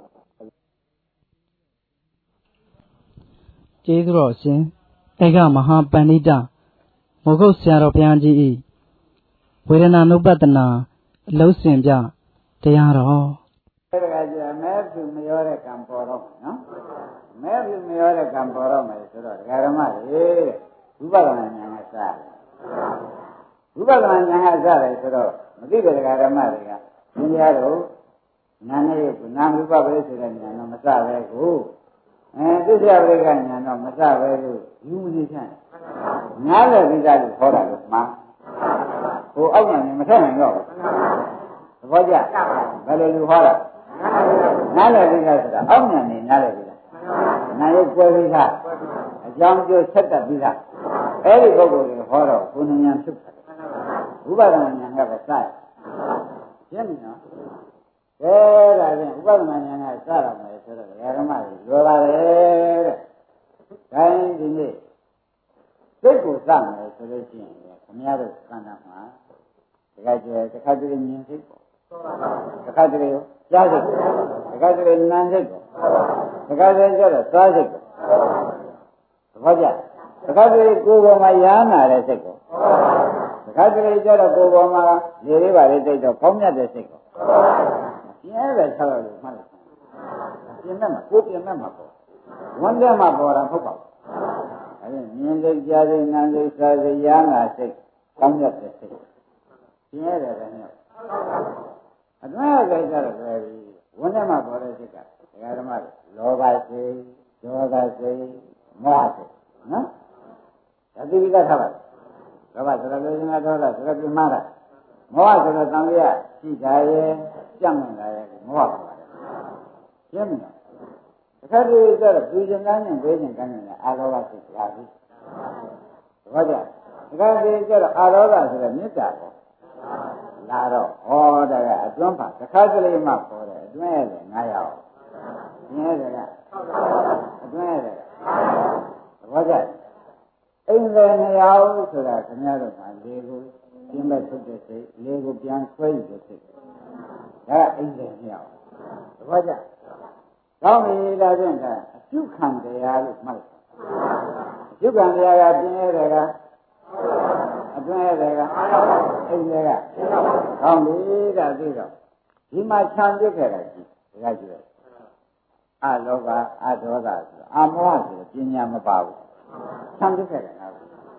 ကျေးဇူးတော်ရှင်ဧကမဟာပန္နိတမောဂုတ်ဆရာတော်ဘုရားကြီး၏ဝေဒနာနုပတနာအလုံးစင်ပြတရားတော်ဒါကကြမဲဖြူမရောတဲ့ကံပေါ်တော့နော်မဲဖြူမရောတဲ့ကံပေါ်တော့မယ်ဆိုတော့ဒကာဓမ္မတွေဝိပဿနာဉာဏ်ကစတယ်ဝိပဿနာဉာဏ်ကစတယ်ဆိုတော့မသိတဲ့ဒကာဓမ္မတွေကသင်ကြားတော့နာနဲ့ရုပ်နာမရူပပဲဆိုတဲ့ဉာဏ်တော့မစပဲကိုသစ္စာပရိက္ခဉာဏ်တော့မစပဲလို့ယူမနေချင်နားလည်းပြီးသားလို့ခေါ်တာလို့မှာဟိုအောက်ဉာဏ်နဲ့မထက်နိုင်တော့ဘူးသဘောကျဘယ်လိုလူဟောတာနားလည်းပြီးသားဆိုတာအောက်ဉာဏ်နဲ့နားလည်းပြီးသားနာရုပ်ပွဲပြီးသားအကြောင်းကျိုးဆက်တတ်ပြီးသားအဲ့ဒီပုဂ္ဂိုလ်တွေဟောတော့ကိုယ်ဉာဏ်ဖြစ်တယ်ဝိပဿနာဉာဏ်ကပဲစတယ်ရှင်းပြီနော်ဒါဖြင့်ဥပဒနာဉာဏ်ကစရမယ်ဆိုတော့ဓမ္မတွေလွယ်ပါတယ်တဲ့။ဒါရင်ဒီနေ့စိတ်ကိုစမယ်ဆိုလို့ရှိရင်ခင်ဗျားတို့ကံတာမှာတခါကျတစ်ခါတည်းမြင်စိတ်ပေါ့။တစ်ခါတည်းကြားစိတ်ပေါ့။တစ်ခါတည်းနာမ်စိတ်ပေါ့။တစ်ခါတည်းကျတော့စားစိတ်ပေါ့။သဘောကျ။တစ်ခါတည်းကိုယ်ပေါ်မှာရားနာတဲ့စိတ်ပေါ့။တစ်ခါတည်းကျတော့ကိုယ်ပေါ်မှာလေလေးပါလေးတိတ်တော့ဖောင်းမြတ်တဲ့စိတ်ပေါ့။ပြင်းရဲဆောက်ရလို့မှတ်လိုက်ပြင်းမဲ့မှာကိုပြင်းမဲ့မှာပေါ့ဝမ်းထဲမှာပေါ်တာမဟုတ်ပါဘူးအဲဒါမြင်စိတ်ကြားစိတ်နားစိတ်စားစိတ်ရားနာစိတ်ကောင်းမြတ်တဲ့စိတ်ပြင်းရတယ်လည်းနဲ့အတွင်းကကြတော့ပဲဝမ်းထဲမှာပေါ်တဲ့စိတ်ကဒကာဓမ္မတွေလောဘစိတ်ဒေါသစိတ်မောဟစိတ်နော်ဒါသိပြီးသားထားပါလောဘဆိုတော့လူချင်းကဒေါသဆိုတော့ပြင်းမှားတာမောဟဆိုတော့သံဃာရှိတာရဲ့ကြမ်းမှန်လာရဲ့မောဟပါလေရှင်းမလားတစ်ခါတည်းကျတော့သူကျင်ကန်းနဲ့ဘေးကျင်ကန်းနဲ့အာလောဘစိတ်လာပြီသဘောကျတစ်ခါတည်းကျတော့အာလောဘဆိုတော့မေတ္တာပေါ့လာတော့ဟောတာကအကျွမ်းပါတစ်ခါတည်းမှပေါ်တယ်အတွင်းရတယ်9ရောက်ရှင်းရတယ်ကအတွင်းရတယ်သဘောကျအိမ်လည်း2ရောက်ဆိုတာခင်ဗျားတို့က၄ခုပြင်းမဲ့ထုတ်တဲ့စိတ်၄ခုပြန်ဆွဲယူတဲ့စိတ်ဒါအိမ်လည်း2ရောက်သဘောကျကောင်းပြီလားဖြင့်ကအကျုခံတရားလို့မှတ်လိုက်အကျုခံတရားကပြင်းရတယ်ကအတွင်းရတယ်ကအိမ်လည်းကကောင်းပြီဒါသိတော့ဒီမှာခြံပြစ်ခဲ့တာကြည့်ဒါကြည့်လိုက်အလောဘအဒေါသဆိုအာမောဟဆိုပညာမပါဘူးခြံပြစ်ခဲ့တယ်နော်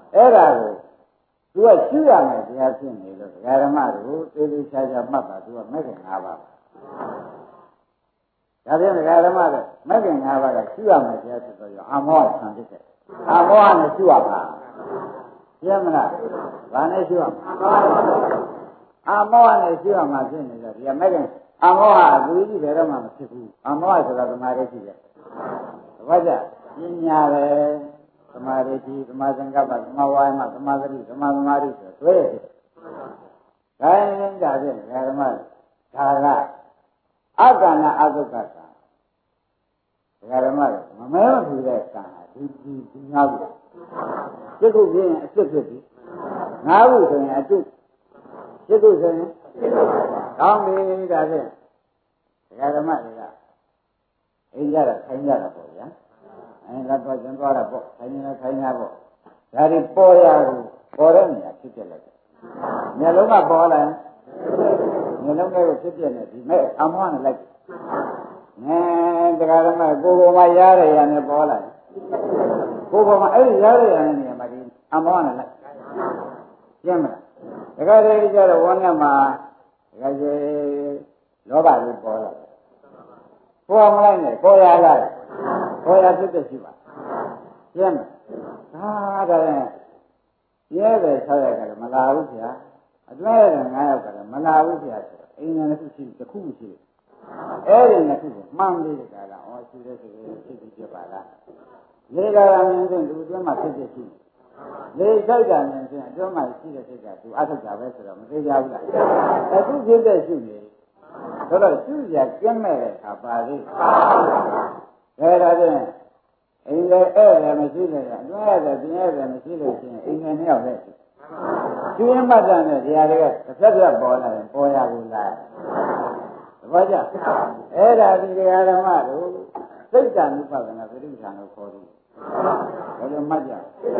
အဲ့ဒါကိုသူကရှုရမယ်တရားဖြစ်နေလို့ဒကာဓမ္မတို့သေသေးချာချာမှတ်ပါသူကမဲ့ခင်၅ပါးပါဒါဖြင့်ဒကာဓမ္မတို့မဲ့ခင်၅ပါးကရှုရမယ်တရားဖြစ်တော့အာမောဟဆံဖြစ်တယ်အာမောဟနဲ့ရှုရပါရှင်းမလားဘာနဲ့ရှုရမှာအာမောဟနဲ့ရှုရမှာဖြစ်နေတော့ဒီကမဲ့ခင်အာမောဟအတူကြီးဘယ်တော့မှမဖြစ်ဘူးအာမောဟဆိုတာသမာဓိရှိတယ်ဘာကြပညာပဲသမာဓိသမာသင်္ကပ္ပသမာဝါယမသမာသတိသမာသမာဓိဆိုတွဲရတယ်ဒါရင်ဒါဖြင့်ဓမ္မဒါကအကန္နာအသုက္ကကံဓမ္မမမဲမထူတဲ့ကံဟာဒီ၅ခုစိတ်ခုပြင်းရင်အစ်စ်ဖြစ်ပြီ၅ခုဆိုရင်အတုစိတ်ခုဆိုရင်ကောင်းပြီဒါဖြင့်ဓမ္မတွေကအိမ်ကြတာခိုင်းကြတာပေါ့ဗျာလက်တော့ကျင်သွားတာပေါ့ခိုင်းနေခိုင်းတာပေါ့ဒါတွေပေါ်ရဘူးပေါ်တဲ့နေရာဖြစ်ပြလိုက်တယ်မျက်လုံးကပေါ်လာမျက်လုံးကဖြစ်ပြနေဒီမဲ့အမောနဲ့လိုက်တရားဓမ္မကိုယ်ပေါ်မှာရားရရနဲ့ပေါ်လာကိုယ်ပေါ်မှာအဲ့ဒီရားရရနဲ့နေရာမှာဒီအမောနဲ့လိုက်ရှင်းမလားတခါတည်းကျတော့ဝန်းထဲမှာတခါကျလောဘလေးပေါ်လာပေါ်မလိုက်နဲ့ပေါ်ရလာပေါ်ရဖြစ်တဲ့ရှိပါရှင်းမလားဒါလည်းရဲတယ်ဆောက်ရကြတယ်မလာဘူးဗျာအတွဲတယ်9ယောက်ကလည်းမလာဘူးဗျာဆိုတော့အိမ်နဲ့တစ်ခုရှိတစ်ခုရှိတယ်အဲ့ဒီနှစ်ခုကိုမှန်းပြီးတဲ့ကာလဩရှိတဲ့စိတ်ဖြစ်ပြီးဖြစ်ပါလားလေကာရမြင်စဉ်သူအတွင်းမှာဖြစ်ဖြစ်ရှိလေစိတ်ကမြင်စဉ်အတွင်းမှာရှိတဲ့စိတ်ကသူအထုတ်တာပဲဆိုတော့မသိကြဘူးလားအခုဖြစ်တဲ့ရှိနေဆိုတော့ရှုရကျင်းမဲ့တဲ့အခါပါလိဒါဒါဖြင့်အိမ်လည်းဧည့်တယ်မရှိလို့အတွင်းရတယ်ပြင်းရတယ်မရှိလို့ရှိရင်အိမ်ငယ်နှစ်ယောက်လည်းကျွင်းမှတ်တဲ့တရားတွေကတစ်ဆက်ဆက်ပေါ်လာရင်ပေါ်ရဘူးလားသဘောကျအဲ့ဒါဒီတရားဓမ္မတို့စိတ်တ ानु ပဒနာပရိစ္ဆာန်ကိုခေါ်တယ်ဘယ်လိုမှတ်ကြ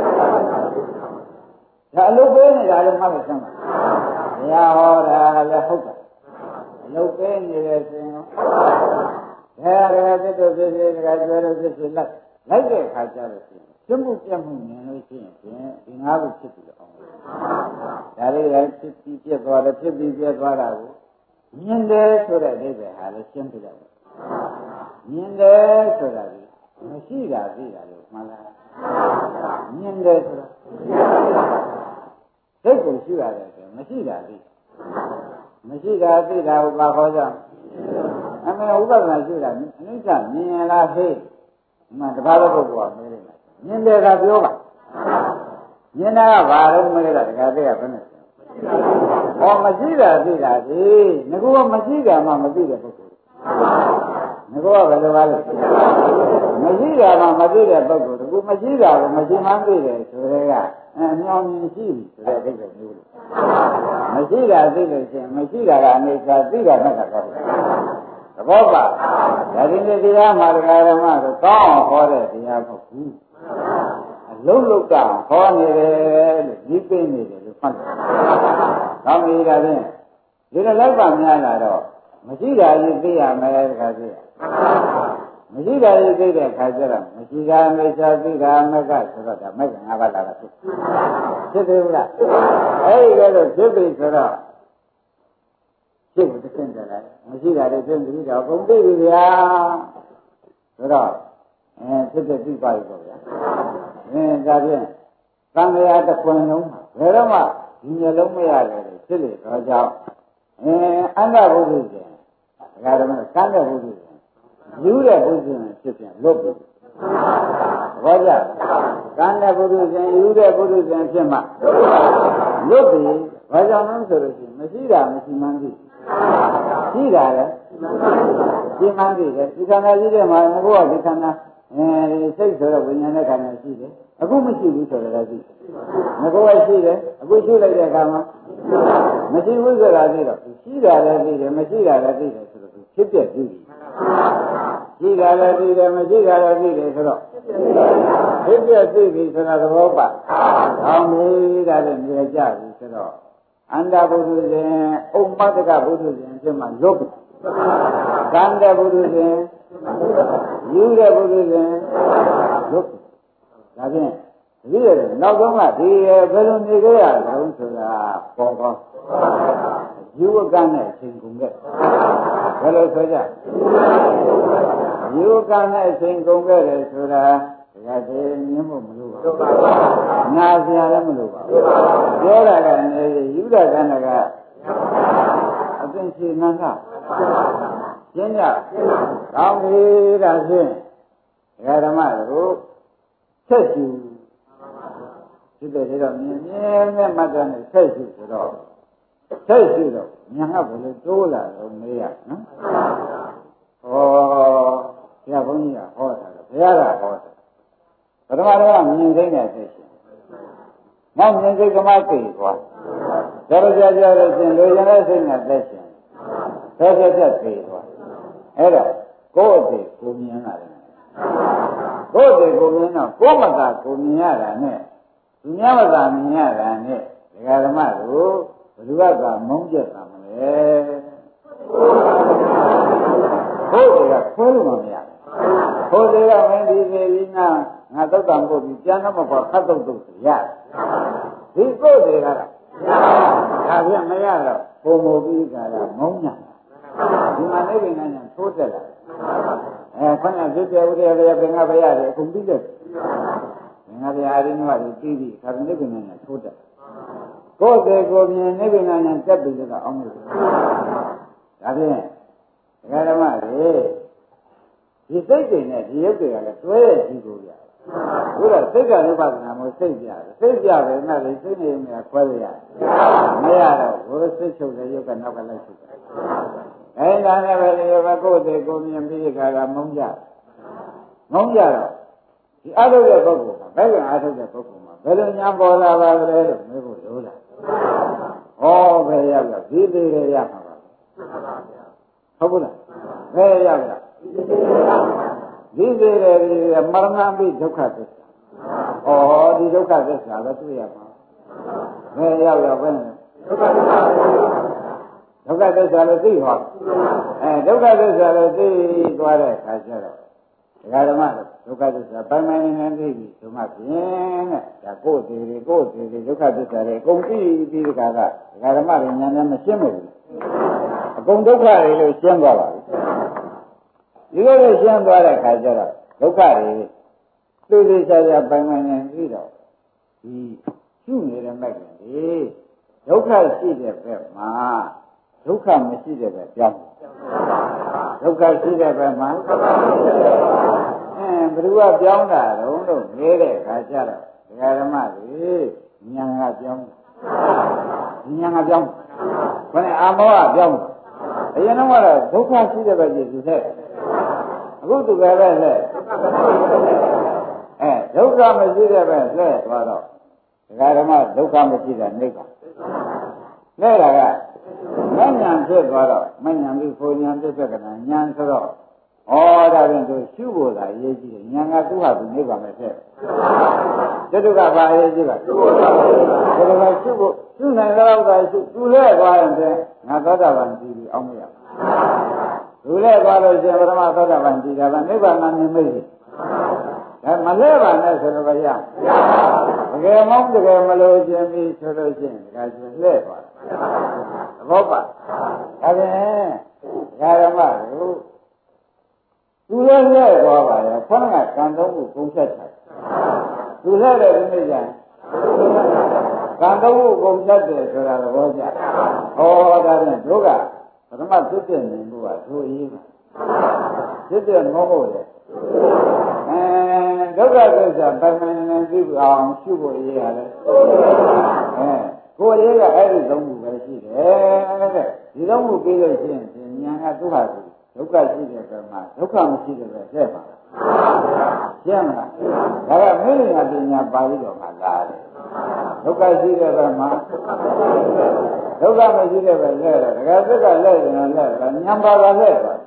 ဒါအလုပ်ပေးနေတာလည်းမှတ်လို့ဆန်းပါတရားဟောတာလည်းဟုတ်တယ်အလုပ်ပေးနေတဲ့စဉ်ရောဒါရကတ္တဖြစ်ဖြစ်တကကျွဲလို့ဖြစ်ဖြစ်လိုက်တဲ့အခါကျတော့ပြမှုပြမှုမြင်လို့ရှိရင်ဒီ၅ခုဖြစ်ပြီးတော့အောင်ဒါလေးကဖြစ်ပြီးပြတ်သွားတယ်ဖြစ်ပြီးပြတ်သွားတာကိုမြင်တယ်ဆိုတဲ့အဓိပ္ပာယ်ဟာလည်းရှင်းပြတယ်မြင်တယ်ဆိုတာဒီမရှိတာသိတာလို့မှန်လားမြင်တယ်ဆိုတာစိတ်ကိုရှုရတယ်ဆိုမရှိတာသိမရှိတာသိတာကိုပါခေါ်ကြအမေဥပဒနာရှုတာအနိစ္စမြင်ရလားဟဲ့ဒီမှာတပါးသောပုဂ္ဂိုလ်ကမေးလိုက်မြင်တယ်ကပြောပါမြင်တာကဘာလို့မေးလိုက်တာတခါတည်းကဘယ်နဲ့ဟောမရှိတာသိတာဒီငါကမရှိတာမှမသိတဲ့ပုဂ္ဂိုလ်ငါကဘယ်လိုပါလဲမရှိတာမှမသိတဲ့ပုဂ္ဂိုလ်ကမရှိတာကိုမရှိမှန်းသိတယ်ဆိုတဲ့ကအမြောင်မြင်ရှိပြီဆိုတဲ့အဓိပ္ပာယ်မျိုးလို့မရှိတာသိလို့ရှိရင်မရှိတာကအနိစ္စသိတာနဲ့ကတော့သဘောပါဒါဒီနေ့တရားမှာဓမ္မဆိုကောင်းအောင်ဟောတဲ့တရားမဟုတ်ဘူးအလုံးလုံးကဟောနေတယ်လို့ဒီသိနေတယ်လို့မှတ်တယ်။ကောင်းပြီဒါဖြင့်ဒီလိုလိုက်ပါများလာတော့မရှိတာကြီးသိရမယ်တခါသိရမရှိတာကြီးသိတဲ့ခါကျတော့မရှိတာမေချာသိတာမကဆိုတော့ဒါမဲ့ငါးပါးလာတာဖြစ်သေးဘူးလားအဲ့ဒီလိုဖြစ်ပြီဆိုတော့ဖြစ်ကိုတစ်ဆင့်တက်လာမရှိတာတွေဖြစ်ပြီးတော့ကုန်သိပြီဗျာဆိုတော့ဖြစ်တဲ့ပြီးပါပြီပေါ့ဗျာဒါဖြင့်သံဃာတစ်ခွင်လုံးဘယ်တော့မှဒီမျိုးလုံးမရတယ်ဖြစ်လေတော့ကြောင့်အန္တဘုဒ္ဓရှင်ဒါကြတော့ကမ်းတဲ့ဘုဒ္ဓရှင်ယူတဲ့ဘုဒ္ဓရှင်ဖြစ်ပြန်လွတ်ပြီဘောကြကမ်းတဲ့ဘုဒ္ဓရှင်ယူတဲ့ဘုဒ္ဓရှင်ဖြစ်မှလွတ်ပြီဘာကြောင့်လဲဆိုလို့ရှိရင်မရှိတာမရှိမှန်းသိရှိတာလေရှိမှန်းသိတယ်ဒီခန္ဓာရှိတဲ့မှာငါကဒီခန္ဓာစိတ်ဆိုတော့ဝိညာဉ်နဲ့ခန္ဓာရှိတယ်အခုမရှိဘူးဆိုတော့ရှိငါကရှိတယ်အခုရှိလိုက်တဲ့အခါမှာမရှိဘူးဆိုတာသိတော့ရှိတာလည်းသိတယ်မရှိတာလည်းသိတယ်ဆိုတော့ဖြစ်ပြပြီရှိတာလည်းသိတယ်မရှိတာလည်းသိတယ်ဆိုတော့ဖြစ်ပြသိပြီဆိုတာသဘောပါဟောင်းပြီဒါလည်းမြင်ကြပြီဆိုတော့အန္တဘုဒ္ဓရှင်ဥပ္ပတ္တကဘုဒ္ဓရှင်ဖြစ်မှလွတ်ပြီကံတဲ့ဘုဒ္ဓရှင်ယူတဲ့ဘုဒ္ဓရှင်လွတ်ပြီဒါဖြင့်ဒီနောက်ဆုံးကဒီဘယ်လိုနေကြရအောင်ဆိုတာပေါ်တော့ယူဝကနဲ့အချိန်ကုန်ခဲ့ဘယ်လိုဆိုကြယူဝကနဲ့အချိန်ကုန်ခဲ့တယ်ဆိုတာဒါကတည်းကမြင်ဖို့မလိုပါဘူးနာစရာလည်းမလိုပါဘူးပြောတာကနေယူတာကလည်းကအသိရှိနန္ဒရှင်းကြကောင်းပြီဒါဖြင့်ဓမ္မတို့ဆက်ရှိဒီတဲ့တော့မြင်နဲ့မှတ်တယ်နဲ့ဆက်ရှိဆိုတော့ဆက်ရှိတော့ညာကဘယ်လိုတိုးလာတော့မေးရနော်ဟောဘုရားဘုန်းကြီးကဟောတာဘုရားကဟောတာပထမတော့မြင်သိတဲ့ဆက်ရှိနောက်မြင်စိတ်ကမှသိသွားတော်ကြကြလို့ရှင်လူရတဲ့စိတ်နဲ့သက်ရှင်သက်သက်သိသွားအဲ့တော့ကိုယ့်အသေးကိုမြင်လာတယ်ကိုယ့်အသေးကိုမြင်တော့ကိုယ့်မသာကိုမြင်ရတာနဲ့သူများမသာမြင်ရတာနဲ့ဒကာဓမ္မတို့ဘယ်သူကမုန်းကြတာမလဲကိုယ့်တွေကခွဲလို့မရဘူးကိုယ့်တွေကမင်းဒီစီဒီနာငါသုတ်တံပို့ပြီးကျန်တော့မပေါ်ခတ်တုတ်တုတ်ရတယ်ဒီကိုယ့်တွေကဒါပြန်မရတော့ပုံမူပြီးကြတာမုန်းညာဒီမှာနေပင်နဲ့ထိုးတက်လာခဏဖြစ်ပြဦးတယ်ဘယ်ငါဘယ်ရတယ်အခုပြီးတယ်ဘယ်ငါဘယ်အရင်းကပြီးပြီးခါနေပင်နဲ့ထိုးတက်ကိုယ်တည်းကိုမြင်နေပင်နဲ့တက်ပြီးတော့အောင်လို့ဒါဖြင့်ဒကာဓမ္မတွေဒီစိတ်တွေနဲ့ဒီရုပ်တွေကလည်းတွဲရရှိကိုပြဘုရားစိတ်ကဥပဒနာမျိုးစိတ်ပြတယ်စိတ်ပြပဲနဲ့လေစိတ်နေနေခွဲရရတယ်မရတော့ဘုရားစိတ်ချုပ်တဲ့ရုပ်ကနောက်ကလိုက်ချုပ်တယ်အဲ့ဒါနဲ့ပဲဒီဘကိုယ်တည်းကိုမြင်ပြီးဒီခါကမုန်းကြတော့ဒီအထုတ်တဲ့ပုဂ္ဂိုလ်ကဘယ်ကအထုတ်တဲ့ပုဂ္ဂိုလ်မှာဘယ်လိုညာပေါ်လာပါလဲလို့မေးဖို့လိုလားဟောဘယ်ရောက်တော့ဒီသေးတယ်ရမှာပါဟုတ်ဘူးလားဘယ်ရောက်တော့ဒီသေးတယ်ဒီမရဏပိဒုက္ခသစ္စာဩဒီဒုက္ခသစ္စာပဲတွေ့ရမှာဘယ်ရောက်တော့ဘယ်ဒုက္ခသစ္စာဒုက္ခသစ္စာလည်းသိဟောဒုက္ခသစ္စာလည်းသိသွားတဲ့အခါကျတော့ဒကာဓမ္မဒုက္ခသစ္စာပိုင်ပိုင်နေသိပြီဒီမှာဖြင့်တဲ့ဒါကိုယ်တည်းဒုက္ခသစ္စာတွေအကုန်သိပြီးဒီကဒကာဓမ္မတွေညာနဲ့မရှင်းဘူးအကုန်ဒုက္ခတွေလို့ရှင်းသွားပါပြီဒီလိုလို့ရှင်းသွားတဲ့အခါကျတော့ဒုက္ခတွေသိချာပိုင်ပိုင်နေပြီးတော့ဒီရှုနေတဲ့မဲ့ကြီးဒုက္ခရှိတဲ့ဘက်မှာဒုက္ခမရှိတဲ့ဘက်ပြောင်းဒုက္ခရှိတဲ့ဘက်မှာဘယ်သူကပြောင်းတာတုံးလို့နေတဲ့အခါကျတော့ဒကာဓမ္မတွေဉာဏ်ကပြောင်းဉာဏ်ကပြောင်းဘယ်အာမောကပြောင်းအရင်တော့ဒုက္ခရှိတဲ့ဘက်ကြီးသူထက်အခုသူပဲလဲဒုက္ခမရှိတဲ့ဘက်လဲသွားတော့ဒကာဓမ္မဒုက္ခမရှိတဲ့နိဗ္ဗာန်လဲတာကမဉ္ဇဉ်ဖြစ်သွားတော့မဉ္ဇဉ်ပြီးပုံဉာဏ်ပြည့်တဲ့ကဏဉာဏ်ဆိုတော့ဒါဖြင့်သူရှုဖို့သာရေးကြည့်တယ်ဉာဏ်ကသူ့ဟာသူနိဗ္ဗာန်ပဲဖြစ်တယ်တုကဘာရေးကြည့်ပါရှုဖို့သာရှုဖို့ရှုနိုင်တော့သာရှုသူလဲသွားရင်ငါသောတာပန်ကြည့်ပြီးအောင်မရသူလဲသွားလို့ရှင်ပထမသောတာပန်ကြည့်တာကနိဗ္ဗာန်မြင်မိတယ်ဒါမလဲပါနဲ့ဆိုတော့ရတကယ်မောင်းတကယ်မလို့ခြင်းပြီးဆိုလို့ရှိရင်ဒါကျလဲသွားသဘောပါဒါဖြင့်ဓမ္မတို့သူလည်းလဲသွားပါရဲ့ခေါင်းကကံသုံးခုကုန်ဖြတ်တယ်သူလဲတဲ့ဒီနေ့ကျကံသုံးခုကုန်ဖြတ်တယ်ဆိုတာသဘောကျဒါဖြင့်တို့ကပထမဖြစ်တဲ့နေမှုကသူအရေးဖြစ်တဲ့မဟုတ်လေဒုက္ခသစ္စာပိုင်ပိုင်နေသိအောင်ရှုဖို့ရေးရတယ်ကိုယ်ရေးကအဲ့ဒီသုံးခုပဲရှိတယ်တဲ့ဒီသုံးခုပြီးလို့ရှိရင်ဉာဏ်ကသူ့ဟာသူဒုက္ခရှိတဲ့ဘက်မှာဒုက္ခမရှိတဲ့ဘက်ထည့်ပါလားရှင်းမလားဒါကမိစ္ဆာပညာပါဠိတော်မှာလာတယ်ဒုက္ခရှိတဲ့ဘက်မှာဒုက္ခမရှိတဲ့ဘက်လဲတော့ဒကာသစ္စာလဲရင်လဲဉာဏ်ပါလာလဲပါသ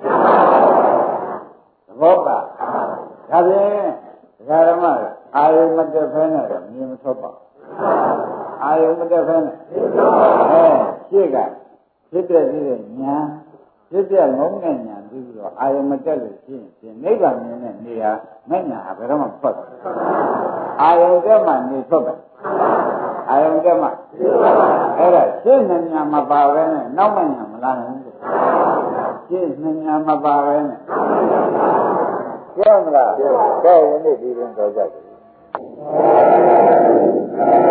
ဘောပါဒါဖြင့်ဒကာဓမ္မအာယုမတက်ဖဲနဲ့တော့မြင်မထွက်ပါအာယုမတက်ဖဲနဲ့ရှေ့ကဖြစ်တဲ့ဉာဏ်ဖြစ်ပြငုံနဲ့ညာပြီးတော့အာယုံမတက်လို့ရှိရင်နိဗ္ဗာန်မြင်တဲ့နေရာမဲ့ညာဘယ်တော့မှထွက်ဘူးအာယုံတက်မှနေထွက်ပဲအာယုံတက်မှအဲ့ဒါရှင်းနေညာမပါပဲနဲ့နောက်မှညာမလာနိုင်ဘူးရှင်းနေညာမပါပဲနဲ့ပြောမလားကဲယနေ့ဒီရင်တော့ကြတယ်